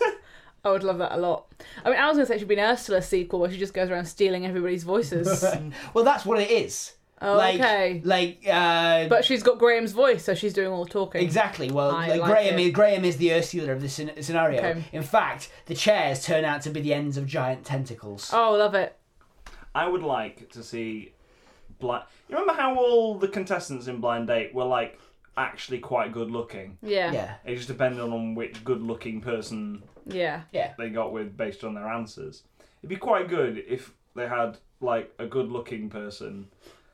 I would love that a lot. I mean, I was going to say it should be an Ursula sequel where she just goes around stealing everybody's voices. Well, that's what it is. Oh, like, okay. Like, uh, But she's got Graham's voice, so she's doing all the talking. exactly. Well, I like like Graham, it. is, Graham is the Ursula of this scen- scenario. Okay. In fact, the chairs turn out to be the ends of giant tentacles. Oh, love it. I would like to see blind. You remember how all the contestants in Blind Date were like actually quite good looking? Yeah. Yeah. It just depended on which good looking person Yeah. Yeah. they got with based on their answers. It'd be quite good if they had like a good looking person.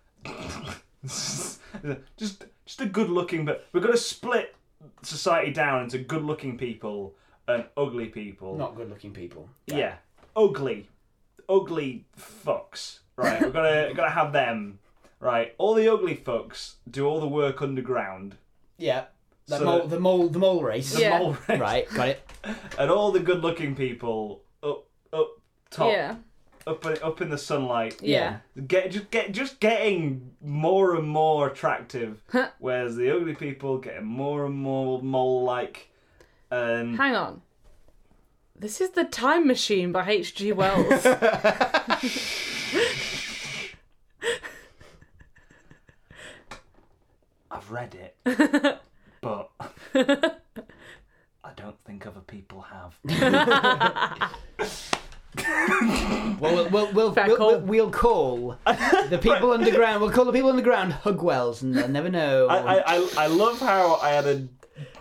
just just a good looking, but we're gonna split society down into good looking people and ugly people. Not good-looking people. Yeah. Ugly. Ugly fucks. Right, we're gonna gonna have them. Right. All the ugly fucks do all the work underground. Yeah. The, So mole, that- the mole, the mole race. The Yeah. mole race. Right, got it. And all the good looking people up up top. Yeah. Up up in the sunlight. Yeah. Get just get just getting more and more attractive. Whereas the ugly people getting more and more mole like. And Hang on. This is The Time Machine by H G Wells. I've read it, but I don't think other people have. Well, we'll we'll we'll, Fair we'll, call. we'll, we'll call the people underground. We'll call the people underground Hugwells, and they'll never know. I, I, I, I love how I had a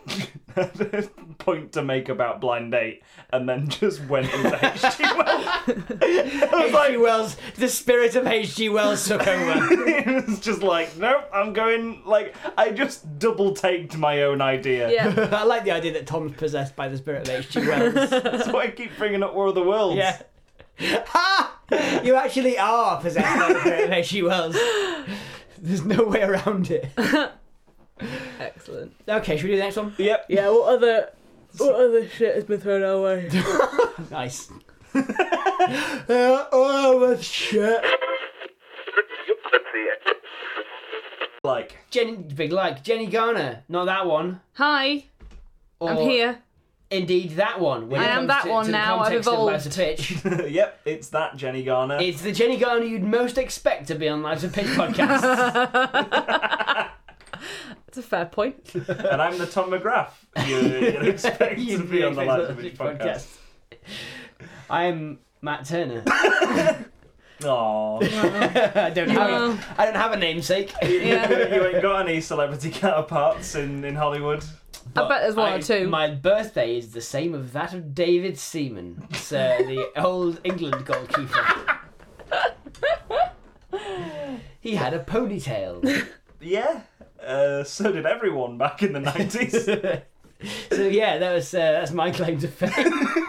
point to make about Blind Date and then just went into H G Wells. I was H G like, Wells, the spirit of H G Wells took over. it was just like, nope, I'm going, like, I just double taked my own idea. Yeah. I like the idea that Tom's possessed by the spirit of H G Wells. That's why I keep bringing up War of the Worlds. Yeah. Ha! You actually are possessed by the spirit of H G Wells. There's no way around it. Excellent. Okay, should we do the next one? Yep. Yeah, what other what other shit has been thrown our way? Nice. uh, oh, shit. Like, Jenny, big like Jenny Garner, not that one. Hi, Or I'm here. Indeed, that one. When I it am comes that to, one to the now, I've context of evolved. Lives of Pitch. yep, it's that Jenny Garner. It's the Jenny Garner you'd most expect to be on Lives of Pitch podcast. That's a fair point. And I'm the Tom McGrath you'd, you'd expect to You'd be on the expect Lives to of be Pitch podcast. I'm Matt Turner. Aww. I don't No. have. I don't have a namesake. Yeah. You ain't got any celebrity counterparts in, in Hollywood? I bet there's one I- or two. My birthday is the same as that of David Seaman, Sir, the old England goalkeeper. He had a ponytail. Yeah. Uh, so did everyone back in the nineties. So yeah, that was uh, that's my claim to fame.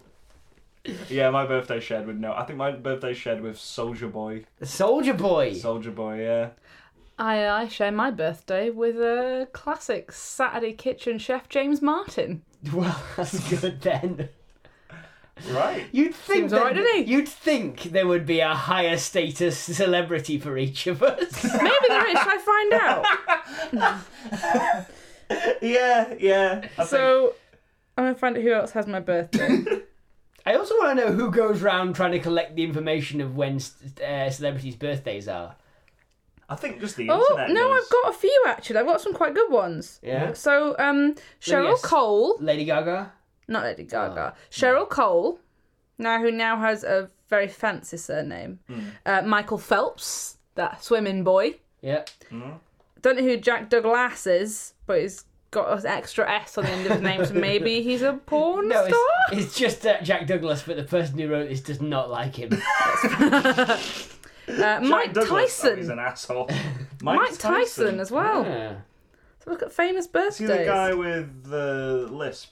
Yeah, my birthday shared with no. I think my birthday shared with Soldier Boy. Soldier Boy. Soldier Boy, yeah. I, I share my birthday with a classic Saturday kitchen chef, James Martin. Well, that's good then. Right. You'd think Seems that, alright, doesn't he? You'd think there would be a higher status celebrity for each of us. Maybe there is. Should I find out? Yeah, yeah. I So I'm gonna find out who else has my birthday. I also want to know who goes round trying to collect the information of when uh, celebrities' birthdays are. I think just the Oh internet. no, does. I've got a few actually. I've got some quite good ones. Yeah. So um, Cheryl yes. Cole, Lady Gaga. not Lady Gaga. Oh. Cheryl Cole, now who now has a very fancy surname. Mm. Uh, Michael Phelps, that swimming boy. Yeah. Mm. Don't know who Jack Douglas is, but he's got an extra S on the end of his name, so maybe he's a porn No, star. it's, it's just uh, Jack Douglas, but the person who wrote this does not like him. Uh, Mike Douglas, Tyson. Oh, he's an asshole. Mike, Tyson. as well. Yeah. So look at famous Is birthdays. he the guy with the lisp?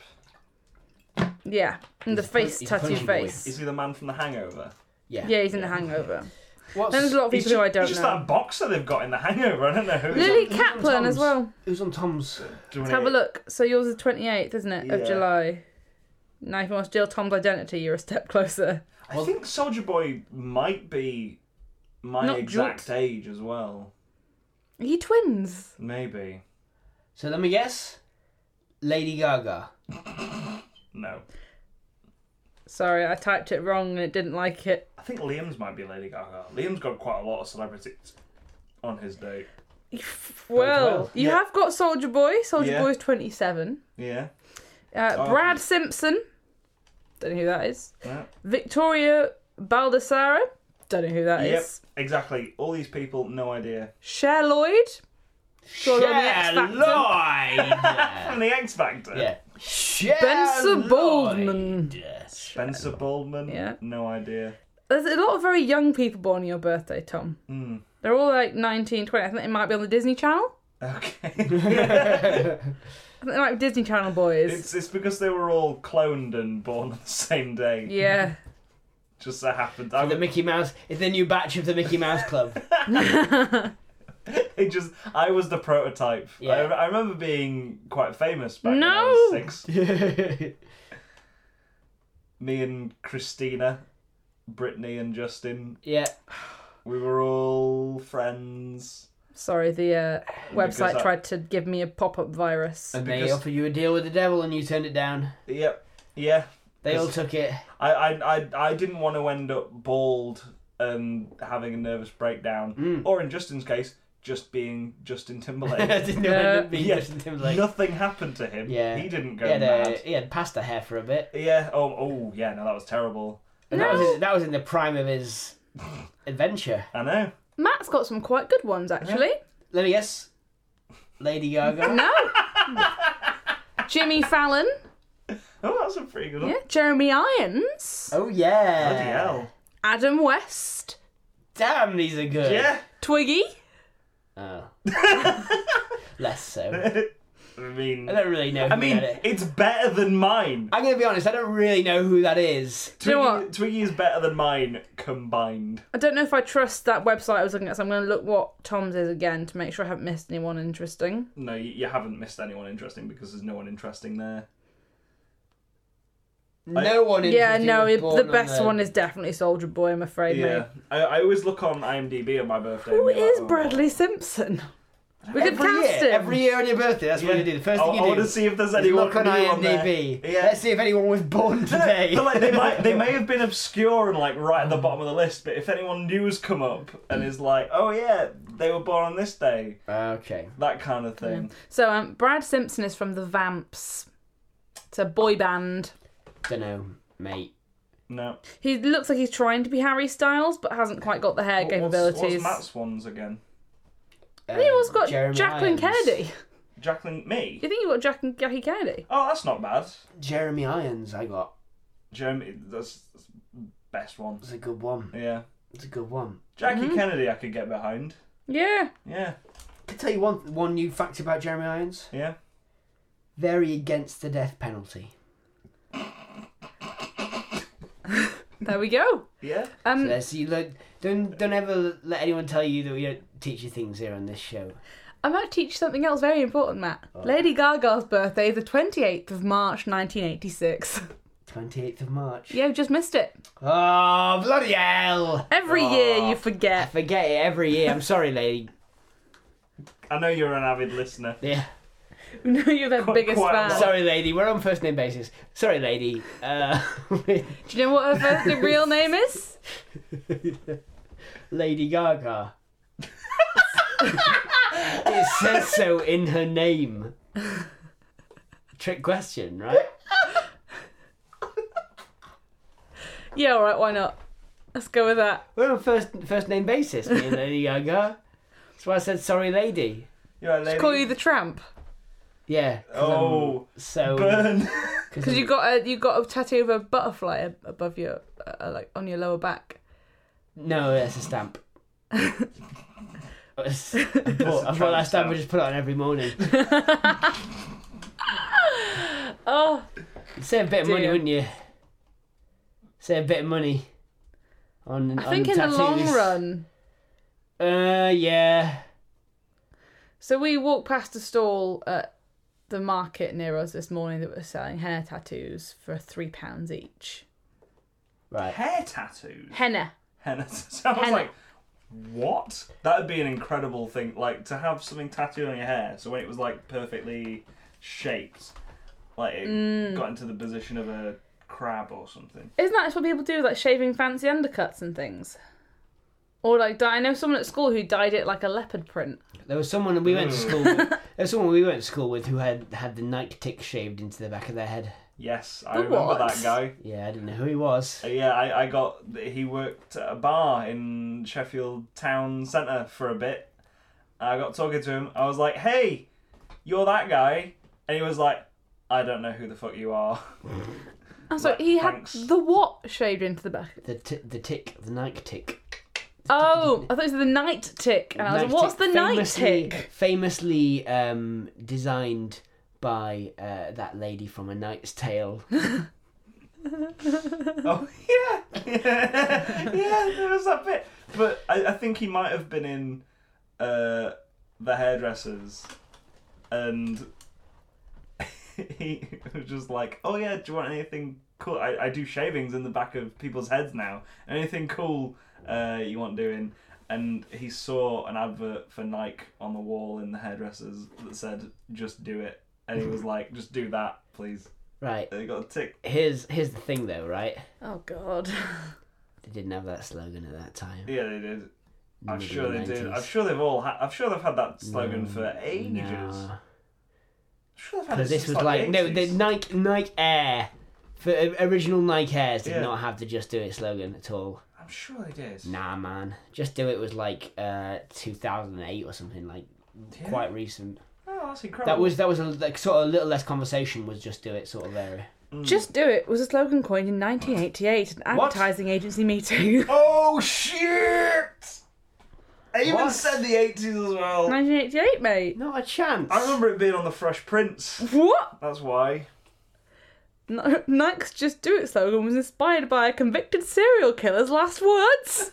Yeah, and the He's a face pun- he's a tattoo punching boy. face. Is he the man from The Hangover? Yeah. Yeah, he's in The Hangover. What's, Then there's a lot of He's people who I just, don't he's just know. that boxer they've got in The Hangover. I don't know who. Lily who's on Kaplan as Tom's? well. Who's on Tom's? Let's have a look. So yours is twenty-eighth, isn't it, of Yeah. July? Now if you want to steal Tom's identity, you're a step closer. I think Soldier Boy might be my Not exact Jut. age as well. Are you twins? Maybe. So let me guess. Lady Gaga. No. Sorry, I typed it wrong and it didn't like it. I think Liam's might be Lady Gaga. Liam's got quite a lot of celebrities on his date. Well, well. you Yeah. have got Soldier Boy. Soldier Yeah. Boy's twenty-seven. Yeah. Uh, Oh. Brad Simpson. Don't know who that is. Yeah. Victoria Baldessara. Don't know who that is. Yep. Exactly. All these people, no idea. Cher Lloyd. Sure, on the X Cher Factor. Lloyd. From the X Factor. Yeah. Cher Spencer Lloyd. Baldwin. Spencer Baldwin. Yeah. No idea. There's a lot of very young people born on your birthday, Tom. Hmm. They're all like nineteen, twenty. I think they might be on the Disney Channel. Okay. I think they might be Disney Channel boys. it's it's because they were all cloned and born on the same day. Yeah. Just so happened. I The would, Mickey Mouse. It's the new batch of the Mickey Mouse Club. it just I was the prototype. Yeah. I, I remember being quite famous back when I No. was six. Me and Christina, Brittany and Justin, Yeah. we were all friends. Sorry, the uh, Because website I- tried to give me a pop-up virus. And they Because- offered you a deal with the devil and you turned it down. Yep. Yeah. They all Yes. took it. I, I, I, I didn't want to end up bald and having a nervous breakdown. Mm. Or in Justin's case, just being Justin Timberlake. Didn't Yeah. end up being Yeah. Justin Timberlake. Nothing happened to him. Yeah. He didn't go He had, mad. a, he had pasta hair for a bit. Yeah. Oh, oh, yeah. No, that was terrible. And No. that was in, that was in the prime of his adventure. I know. Matt's got some quite good ones, actually. Let me guess. Lady Gaga. No. Jimmy Fallon. Oh, that's a pretty good one. Yeah. Jeremy Irons. Oh yeah. Bloody hell. Adam West. Damn, these are good. Yeah. Twiggy. Oh. Less so. I mean, I don't really know. Who I mean, that is. it's better than mine. I'm gonna be honest. I don't really know who that is. Do you know Twiggy, what? Twiggy is better than mine combined. I don't know if I trust that website I was looking at, so I'm going to look what Tom's is again to make sure I haven't missed anyone interesting. No, you, you haven't missed anyone interesting because there's no one interesting there. No one. Yeah, interesting no, was it, born the on best the- one is definitely Soldier Boy, I'm afraid, Yeah, mate. I, I always look on IMDb on my birthday. Who and be like, is oh. Bradley Simpson? We could Every cast year, him. every year on your birthday. That's what Yeah. you do. The first I, thing you I do. want to see if there's is anyone look on new on there. IMDb. Yeah. Let's see if anyone was born today. But like they might, they may have been obscure and like right at the bottom of the list. But if anyone new's come up and is like, oh yeah, they were born on this day, Okay. that kind of thing. So, um, Brad Simpson is from the Vamps. It's a boy band. Don't know, mate. No. He looks like he's trying to be Harry Styles, but hasn't quite got the hair What- capabilities. What's, what's Matt Swan's again? I think you've got Jeremy Jacqueline Irons. Kennedy. Jacqueline, me? You think you've got Jack- Jackie Kennedy? Oh, that's not bad. Jeremy Irons, I got. Jeremy, that's, that's the best one. It's a good one. Yeah. It's a good one. Jackie Mm-hmm. Kennedy I could get behind. Yeah. Yeah. I can tell you one one new fact about Jeremy Irons. Yeah. Very against the death penalty. There we go. Yeah. Um, So let's see, look, don't don't ever let anyone tell you that we don't teach you things here on this show. I might teach you something else very important, Matt. Lady Gaga's birthday is the twenty-eighth of March, nineteen eighty-six. twenty-eighth of March. Yeah, just missed it. Oh, bloody hell! Every Oh. year you I forget. forget it every year. I'm sorry, lady. I know you're an avid listener. Yeah. We know you're their Quite- biggest quite a fan. lot. Sorry, lady. We're on first name basis. Sorry, lady. Uh, Do you know what her first real name is? Lady Gaga. It says so in her name. Trick question, right? Yeah, alright, why not? Let's go with that. We're on first first name basis, me and Lady Gaga. That's why I said sorry, lady. You're right, lady. Just call you the tramp. Yeah. 'cause Oh, I'm so. burn. Because you got a you got a tattoo of a butterfly ab- above your uh, like on your lower back. No, that's a stamp. I thought, I thought that stamp would just put it on every morning. Oh, You'd save a bit of money, Dear. wouldn't you? Save a bit of money on. I on think in tattoos. the long run. Uh, yeah. So we walked past a stall at the market near us this morning that was selling henna tattoos for three pounds each. Right. Hair tattoos. Henna. Henna. So I was Henna. like, what? That would be an incredible thing, like to have something tattooed on your hair. So when it was like perfectly shaped, like it Mm. got into the position of a crab or something. Isn't that what people do, like shaving fancy undercuts and things? Or like, dye- I know someone at school who dyed it like a leopard print. There was someone we went to school with. There was someone we went to school with who had had the Nike tick shaved into the back of their head. Yes, I The remember what? that guy. Yeah, I didn't know who he was. Uh, Yeah, I, I got. He worked at a bar in Sheffield town centre for a bit. I got talking to him. I was like, "Hey, you're that guy," and he was like, "I don't know who the fuck you are." Oh, so Like, he had thanks. the what shaved into the back? The t- the tick, the Nike tick. Oh, I thought it was the night tick. And I was like, what's the night famously, tick? Famously um, designed by uh, that lady from A Knight's Tale. Oh yeah, yeah, yeah. There was that bit, but I, I think he might have been in uh, the hairdressers, and he was just like, "Oh yeah, do you want anything cool? I, I do shavings in the back of people's heads now. Anything cool uh, you want doing?" And he saw an advert for Nike on the wall in the hairdressers that said, "Just do it," and he was like, "Just do that, please." Right. And he got a tick. Here's here's the thing though, right? Oh, God. They didn't have that slogan at that time. Yeah, they did. I'm Middle sure they did. nineties. I'm sure they've all. Ha- I'm sure they've had that slogan No, for ages. no. I'm sure they've had it Because this since was like, no, the eighties. Nike Nike Air. For uh, original Nike Airs did Yeah. not have the Just Do It slogan at all. I'm sure they did. Nah, man. Just Do It was like uh, two thousand eight or something, like Yeah. quite recent. Oh, that's incredible. That was that was a like sort of a little less conversation was Just Do It sort of area. Mm. Just Do It was a slogan coined in nineteen eighty-eight at an What? advertising agency meeting. Oh shit! I even What? said the eighties as well. nineteen eighty-eight, mate. Not a chance. I remember it being on the Fresh Prince. What? That's why. N- Nike's Just Do It slogan was inspired by a convicted serial killer's last words.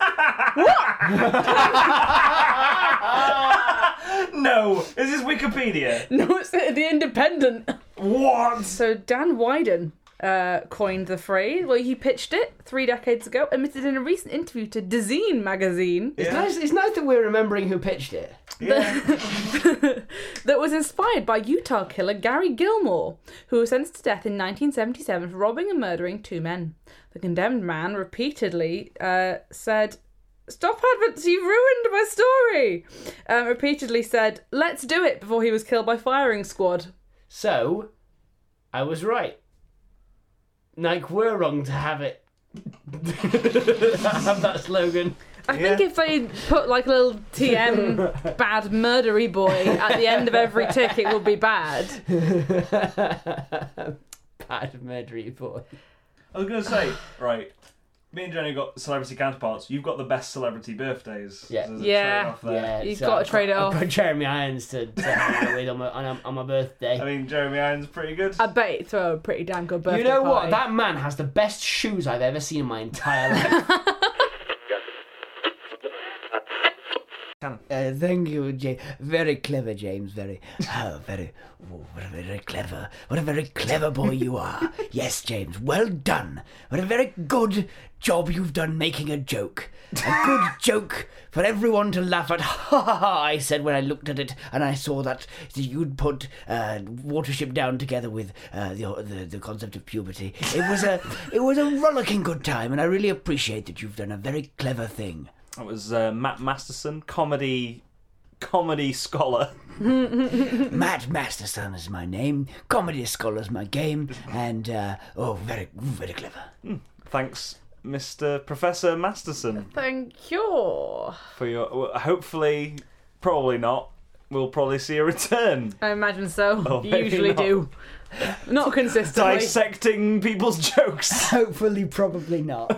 No, is this Wikipedia? No, it's the the Independent. What? So Dan Wyden uh, coined the phrase. Well, he pitched it three decades ago, admitted in a recent interview to Dezeen magazine It's Yeah. nice. It's nice that we're remembering who pitched it. Yeah. that was inspired by Utah killer Gary Gilmore, who was sentenced to death in nineteen seventy-seven for robbing and murdering two men. The condemned man repeatedly uh, said, "Stop adverts, you've ruined my story!" Um, repeatedly said, "Let's do it," before he was killed by firing squad. So, I was right. Nike were wrong to have it Have that slogan. I think if they put like a little T M bad murdery boy at the end of every tick, it would be bad. Bad murdery boy. I was going to say, right, me and Jenny got celebrity counterparts. You've got the best celebrity birthdays. Yeah. There's a Yeah. trade-off there. Yeah, You've so got to trade it I've off. got Jeremy Irons to, to hang out with on my, on, on my birthday. I mean, Jeremy Irons is pretty good. I bet he'd throw a pretty damn good birthday You know what? party. That man has the best shoes I've ever seen in my entire life. Uh, thank you, James. Very clever, James. Very, oh, very, oh, what a very clever, what a very clever boy you are. Yes, James. Well done. What a very good job you've done making a joke. A good joke for everyone to laugh at. Ha ha ha! I said when I looked at it and I saw that you'd put uh, Watership Down together with uh, the, the the concept of puberty. It was a it was a rollicking good time, and I really appreciate that you've done a very clever thing. That was uh, Matt Masterson, comedy, comedy scholar. Matt Masterson is my name. Comedy scholar's my game, and uh, oh, very, very clever. Thanks, Mister Professor Masterson, Thank you. for your. well, Hopefully, probably not. We'll probably see a return. I imagine so. Oh, you maybe usually not. do. Not consistently. Dissecting people's jokes. Hopefully, probably not.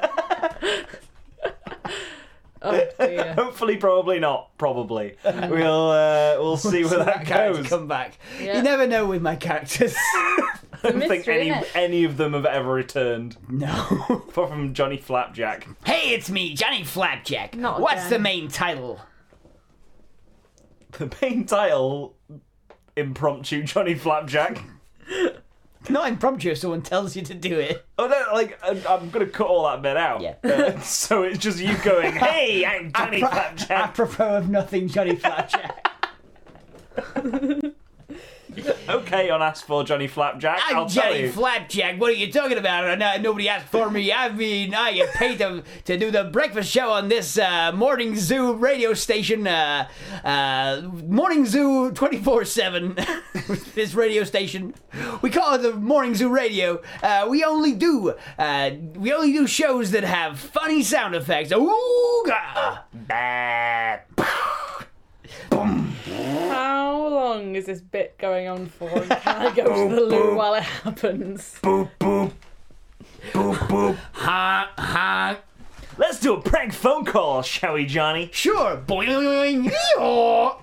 Oh dear. Hopefully, probably not. Probably. We'll uh, we'll see where that Character goes. come back. Yeah. You never know with my characters. I don't think mystery, any innit? any of them have ever returned, No. apart from Johnny Flapjack. Hey, it's me, Johnny Flapjack. Not What's again. the main title? The main title, impromptu Johnny Flapjack. Not impromptu if someone tells you to do it. Oh no! Like I- I'm gonna cut all that bit out. Yeah. Uh, so it's just you going, "Hey, I'm Johnny Apro- Flapjack." Apropos of nothing, Johnny Flapjack. Okay, on Ask for Johnny Flapjack. I'm I'll tell Johnny you. Flapjack. What are you talking about? No, nobody asked for me. I mean, I get paid to, to do the breakfast show on this uh, Morning Zoo radio station. Uh, uh, Morning Zoo twenty-four seven. This radio station. We call it the Morning Zoo Radio. Uh, we only do uh, we only do shows that have funny sound effects. Ooga! Bah! Boom! How long is this bit going on for? And can I go to the loo while it happens? Boop boop. Boop boop. Ha ha. Let's do a prank phone call, shall we, Johnny? Sure. Boing. Yee-haw.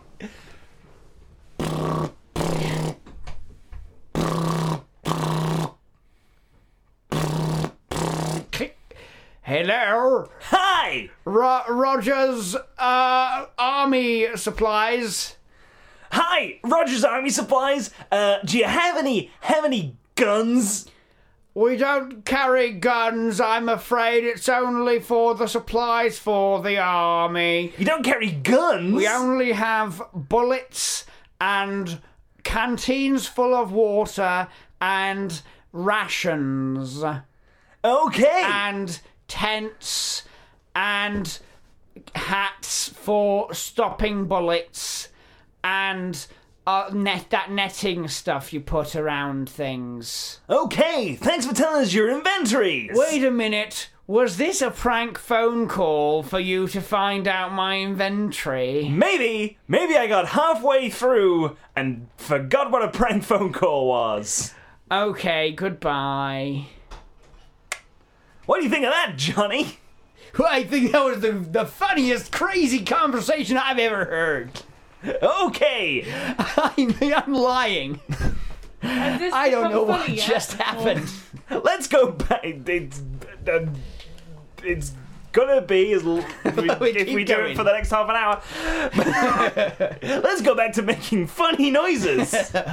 Hello, Hi. Ro- Rogers uh, Army Supplies. Hi, Rogers Army Supplies. Uh, do you have any have any guns? We don't carry guns, I'm afraid. It's only for the supplies for the army. You don't carry guns? We only have bullets and canteens full of water and rations Okay. and tents and hats for stopping bullets and uh, net that netting stuff you put around things. Okay, thanks for telling us your inventories. Wait a minute. Was this a prank phone call for you to find out my inventory? Maybe, maybe I got halfway through and forgot what a prank phone call was. Okay, goodbye. What do you think of that, Johnny? I think that was the, the funniest, crazy conversation I've ever heard. Okay. I, I'm lying. Has this I don't become know what funny yet? just happened. Let's go back. It's, uh, it's gonna be as l- if we, We if keep we do going. it for the next half an hour. Let's go back to making funny noises.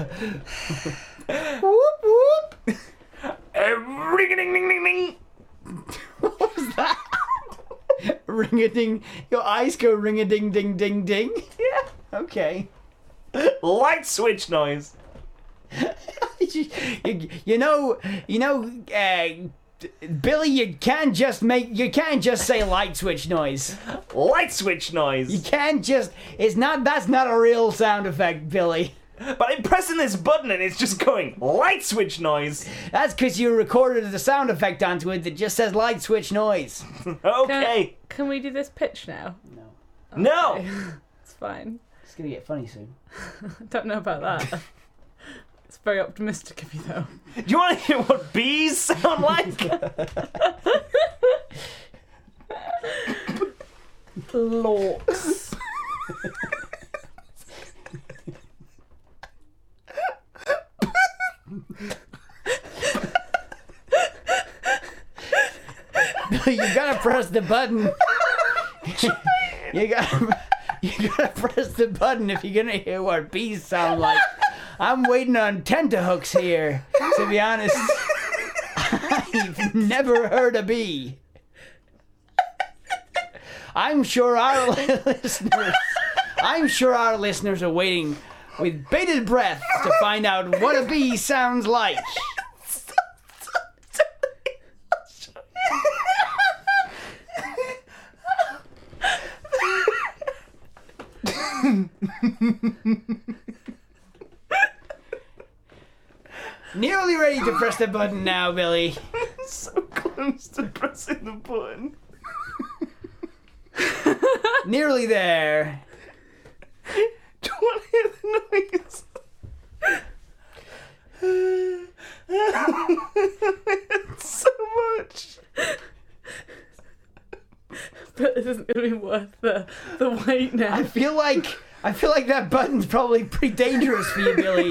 Whoop whoop. Uh, ring-a-ding-ding-ding-ding. What was that? Ring a ding. Your eyes go ring a ding ding ding ding. Yeah. Okay. Light switch noise. you, you know, you know, uh, Billy. You can't just make. You can't just say light switch noise. Light switch noise. You can't just. It's not. That's not a real sound effect, Billy. But I'm pressing this button and it's just going light switch noise. That's because you recorded the sound effect onto it that just says light switch noise. Okay. Can, can we do this pitch now? No. No. It's fine. It's going to get funny soon. I don't know about that. It's very optimistic of you, though. Do you want to hear what bees sound like? Lorks. You gotta press the button. you gotta, you gotta press the button if you're gonna hear what bees sound like. I'm waiting on tenterhooks here, to be honest. I've never heard a bee. I'm sure our listeners, I'm sure our listeners are waiting with bated breath to find out what a bee sounds like. Nearly ready to press the button now, Billy. So close to pressing the button. Nearly there. Do you want to hear the noise? It's so much. But this isn't going to be worth the, the wait now. I feel like I feel like that button's probably pretty dangerous for you, Billy.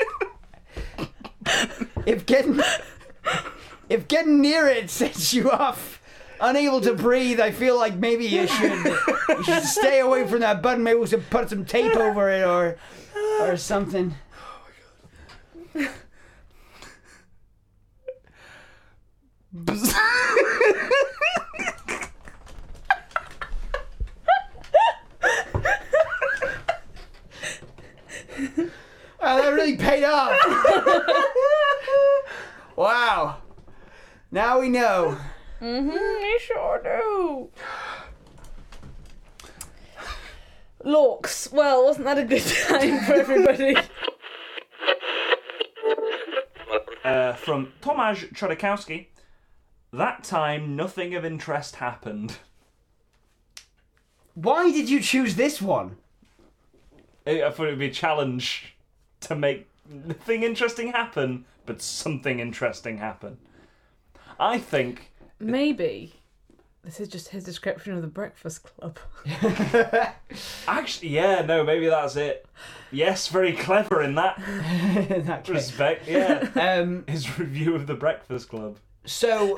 If getting if getting near it sets you off, unable to breathe, I feel like maybe you should you should stay away from that button. Maybe we should put some tape over it or or something. Wow, that really paid off. Wow. Now we know. Mm-hmm, you sure do. Lorks. Well, wasn't that a good time for everybody? Uh, from Tomasz Chodakowski. That time, nothing of interest happened. Why did you choose this one? I thought it would be a challenge to make nothing interesting happen, but something interesting happen. I think... Maybe this is just his description of the Breakfast Club. Actually, yeah, no, maybe that's it. Yes, very clever in that In that case. respect, yeah. Um, His review of the Breakfast Club. so,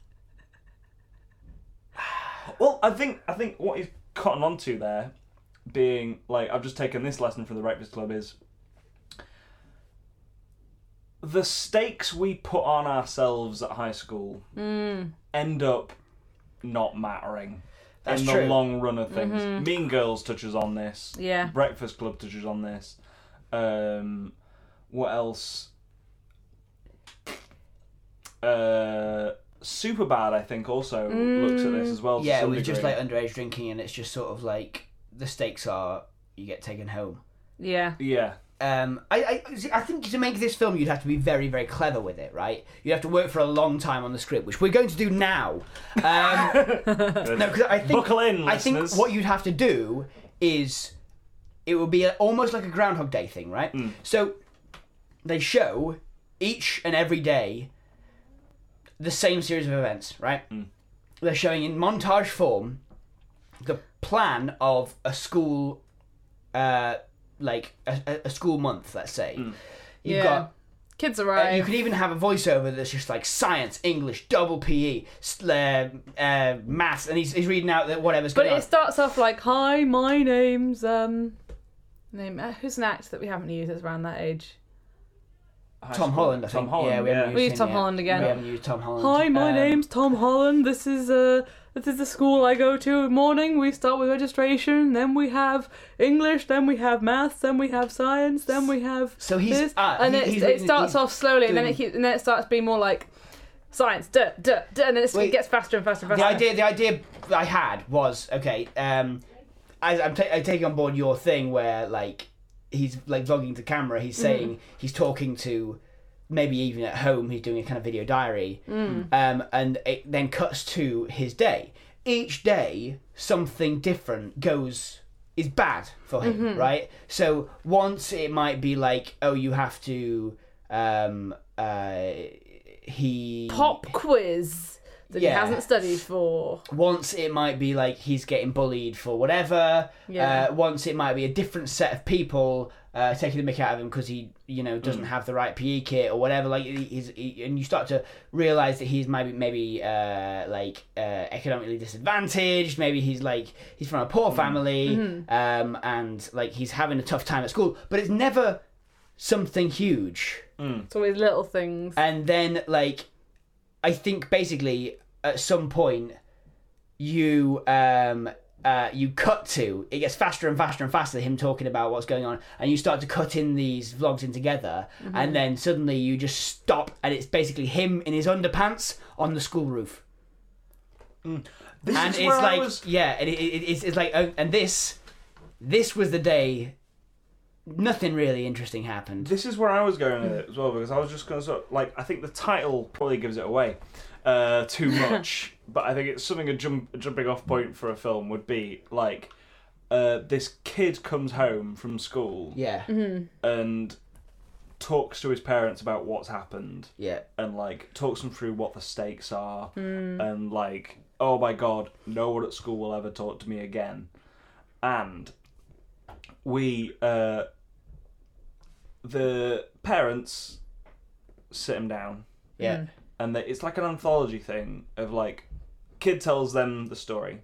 Well, I think I think what he's cotton onto there, being like, I've just taken this lesson from the Breakfast Club, is the stakes we put on ourselves at high school Mm. end up not mattering That's in true. the long run of things. Mean Girls touches on this. Yeah. Breakfast Club touches on this. Um, what else? Uh, Superbad, I think, also looks at this as well. To yeah, it some was just degree. like underage drinking, and it's just sort of like the stakes are you get taken home. Yeah. Yeah. Um, I, I, I think to make this film, you'd have to be very, very clever with it, right? You'd have to work for a long time on the script, which we're going to do now. Um, no, because I think Buckle in, I think listeners. what you'd have to do is it would be a, almost like a Groundhog Day thing, right? Mm. So they show each and every day the same series of events, right? Mm. They're showing in montage form the plan of a school. Uh, like a, a school month, let's say. Mm. You've Yeah. got Kids uh, arrive. you could even have a voiceover that's just like science, English, double P E, s- uh, uh, maths, and he's, he's reading out that whatever's But going it on. starts off like, "Hi, my name's um, name. Uh, who's an actor that we haven't used that's around that age? High Tom school. Holland, I think. Tom Holland, yeah, we haven't yeah. We used use him Tom yet. Holland again. We haven't used Tom Holland. Hi, my Um, name's Tom Holland. This is uh, this is the school I go to. Morning. We start with registration. Then we have English. Then we have maths. Then we have science. Then we have So he's- this. ah, and he- then he's it, it written- starts he's off slowly, and then doing- it keeps, and then it starts being more like science. Duh, duh, duh, and then it's, Wait. it gets faster and faster and faster. The idea, the idea I had was okay. Um, I, I'm, ta- I'm taking on board your thing where like he's like vlogging to camera. He's saying mm. he's talking to, maybe even at home, he's doing a kind of video diary. Mm. Um, and it then cuts to his day. Each day, something different goes is bad for him, mm-hmm. right? So once it might be like, oh, you have to, um, uh, he pop quiz that yeah. he hasn't studied for. Once it might be like he's getting bullied for whatever. Yeah. Uh, once it might be a different set of people uh, taking the mick out of him because he, you know, doesn't mm. have the right P E kit or whatever. Like, he's, he, and you start to realize that he's maybe maybe uh, like uh, economically disadvantaged. Maybe he's like he's from a poor family, mm-hmm. um, and like he's having a tough time at school. But it's never something huge. Mm. It's always little things. And then, like, I think basically at some point you um uh you cut to it gets faster and faster and faster, him talking about what's going on, and you start to cut in these vlogs in together, mm-hmm. and then suddenly you just stop and it's basically him in his underpants on the school roof. Mm. This and is it's where like I was... yeah and it, it, it's, it's like oh, and this this was the day nothing really interesting happened. This is where I was going with it as well, because I was just going to sort of, like, I think the title probably gives it away uh, too much, but I think it's something a, jump, a jumping off point for a film would be, like, uh, this kid comes home from school yeah mm-hmm. and talks to his parents about what's happened, yeah and, like, talks them through what the stakes are, mm. and, like, oh my god, no one at school will ever talk to me again. And we, uh, the parents sit him down. Yeah. Mm. And they, it's like an anthology thing of, like, kid tells them the story.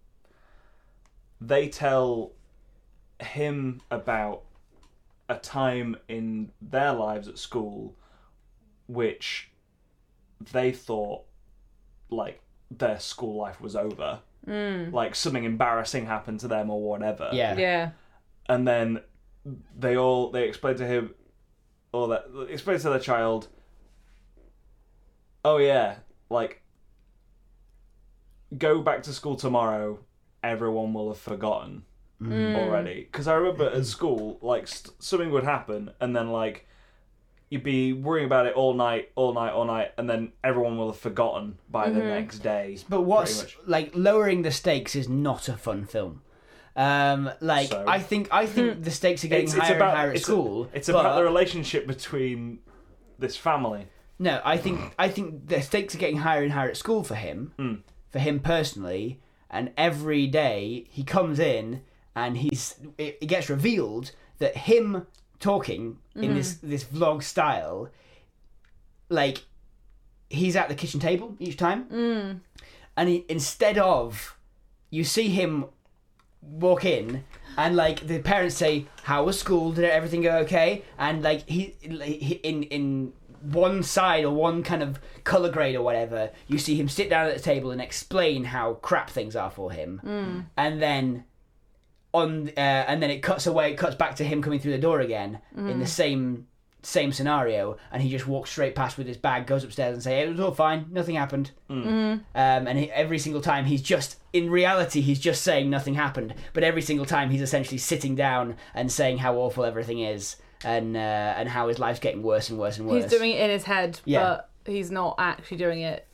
They tell him about a time in their lives at school which they thought, like, their school life was over. Mm. Like, something embarrassing happened to them or whatever. yeah Yeah. And then they all they explain to him, or that explain to the child, oh yeah, like, go back to school tomorrow, everyone will have forgotten Mm. already. Because I remember at school, like, st- something would happen, and then, like, you'd be worrying about it all night, all night, all night, and then everyone will have forgotten by Mm-hmm. the next day. But what's pretty much. like lowering the stakes is not a fun film. Um, like So? I think I think the stakes are getting It's, it's higher about and higher at it's, school. a, it's but- about the relationship between this family. No, I think I think the stakes are getting higher and higher at school for him, Mm. for him personally, and every day he comes in and he's it, it gets revealed that him talking in this this vlog style, like, he's at the kitchen table each time, Mm. and he, instead of you see him walk in and, like, the parents say, how was school, did everything go okay, and, like, he, he in in one side or one kind of colour grade or whatever, you see him sit down at the table and explain how crap things are for him, Mm. and then on uh, and then it cuts away, it cuts back to him coming through the door again Mm. in the same same scenario, and he just walks straight past with his bag, goes upstairs and say it was all fine, nothing happened. Mm. Um, and he, every single time he's just, in reality, he's just saying nothing happened, but every single time he's essentially sitting down and saying how awful everything is, and uh, and how his life's getting worse and worse and worse. He's doing it in his head, Yeah. but he's not actually doing it.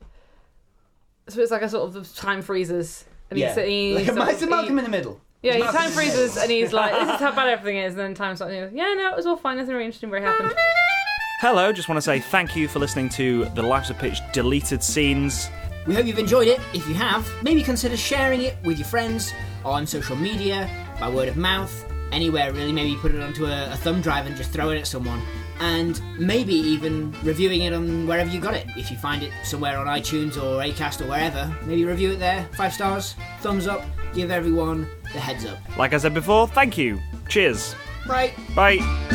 So it's like a sort of the time freezes, and yeah. he's sitting. Like, sort it's of- Malcolm he- in the Middle. Yeah, he It's Malcolm time in the Middle. freezes, and he's like, "This is how bad everything is." And then time starts, and he goes, "Yeah, no, it was all fine. Nothing really interesting really happened." Hello, just want to say thank you for listening to The Lives of Pitch deleted scenes. We hope you've enjoyed it. If you have, maybe consider sharing it with your friends on social media, by word of mouth, anywhere really. Maybe put it onto a, a thumb drive and just throw it at someone. And maybe even reviewing it on wherever you got it. If you find it somewhere on iTunes or Acast or wherever, maybe review it there. Five stars, thumbs up, give everyone the heads up. Like I said before, thank you. Cheers. Right. Bye.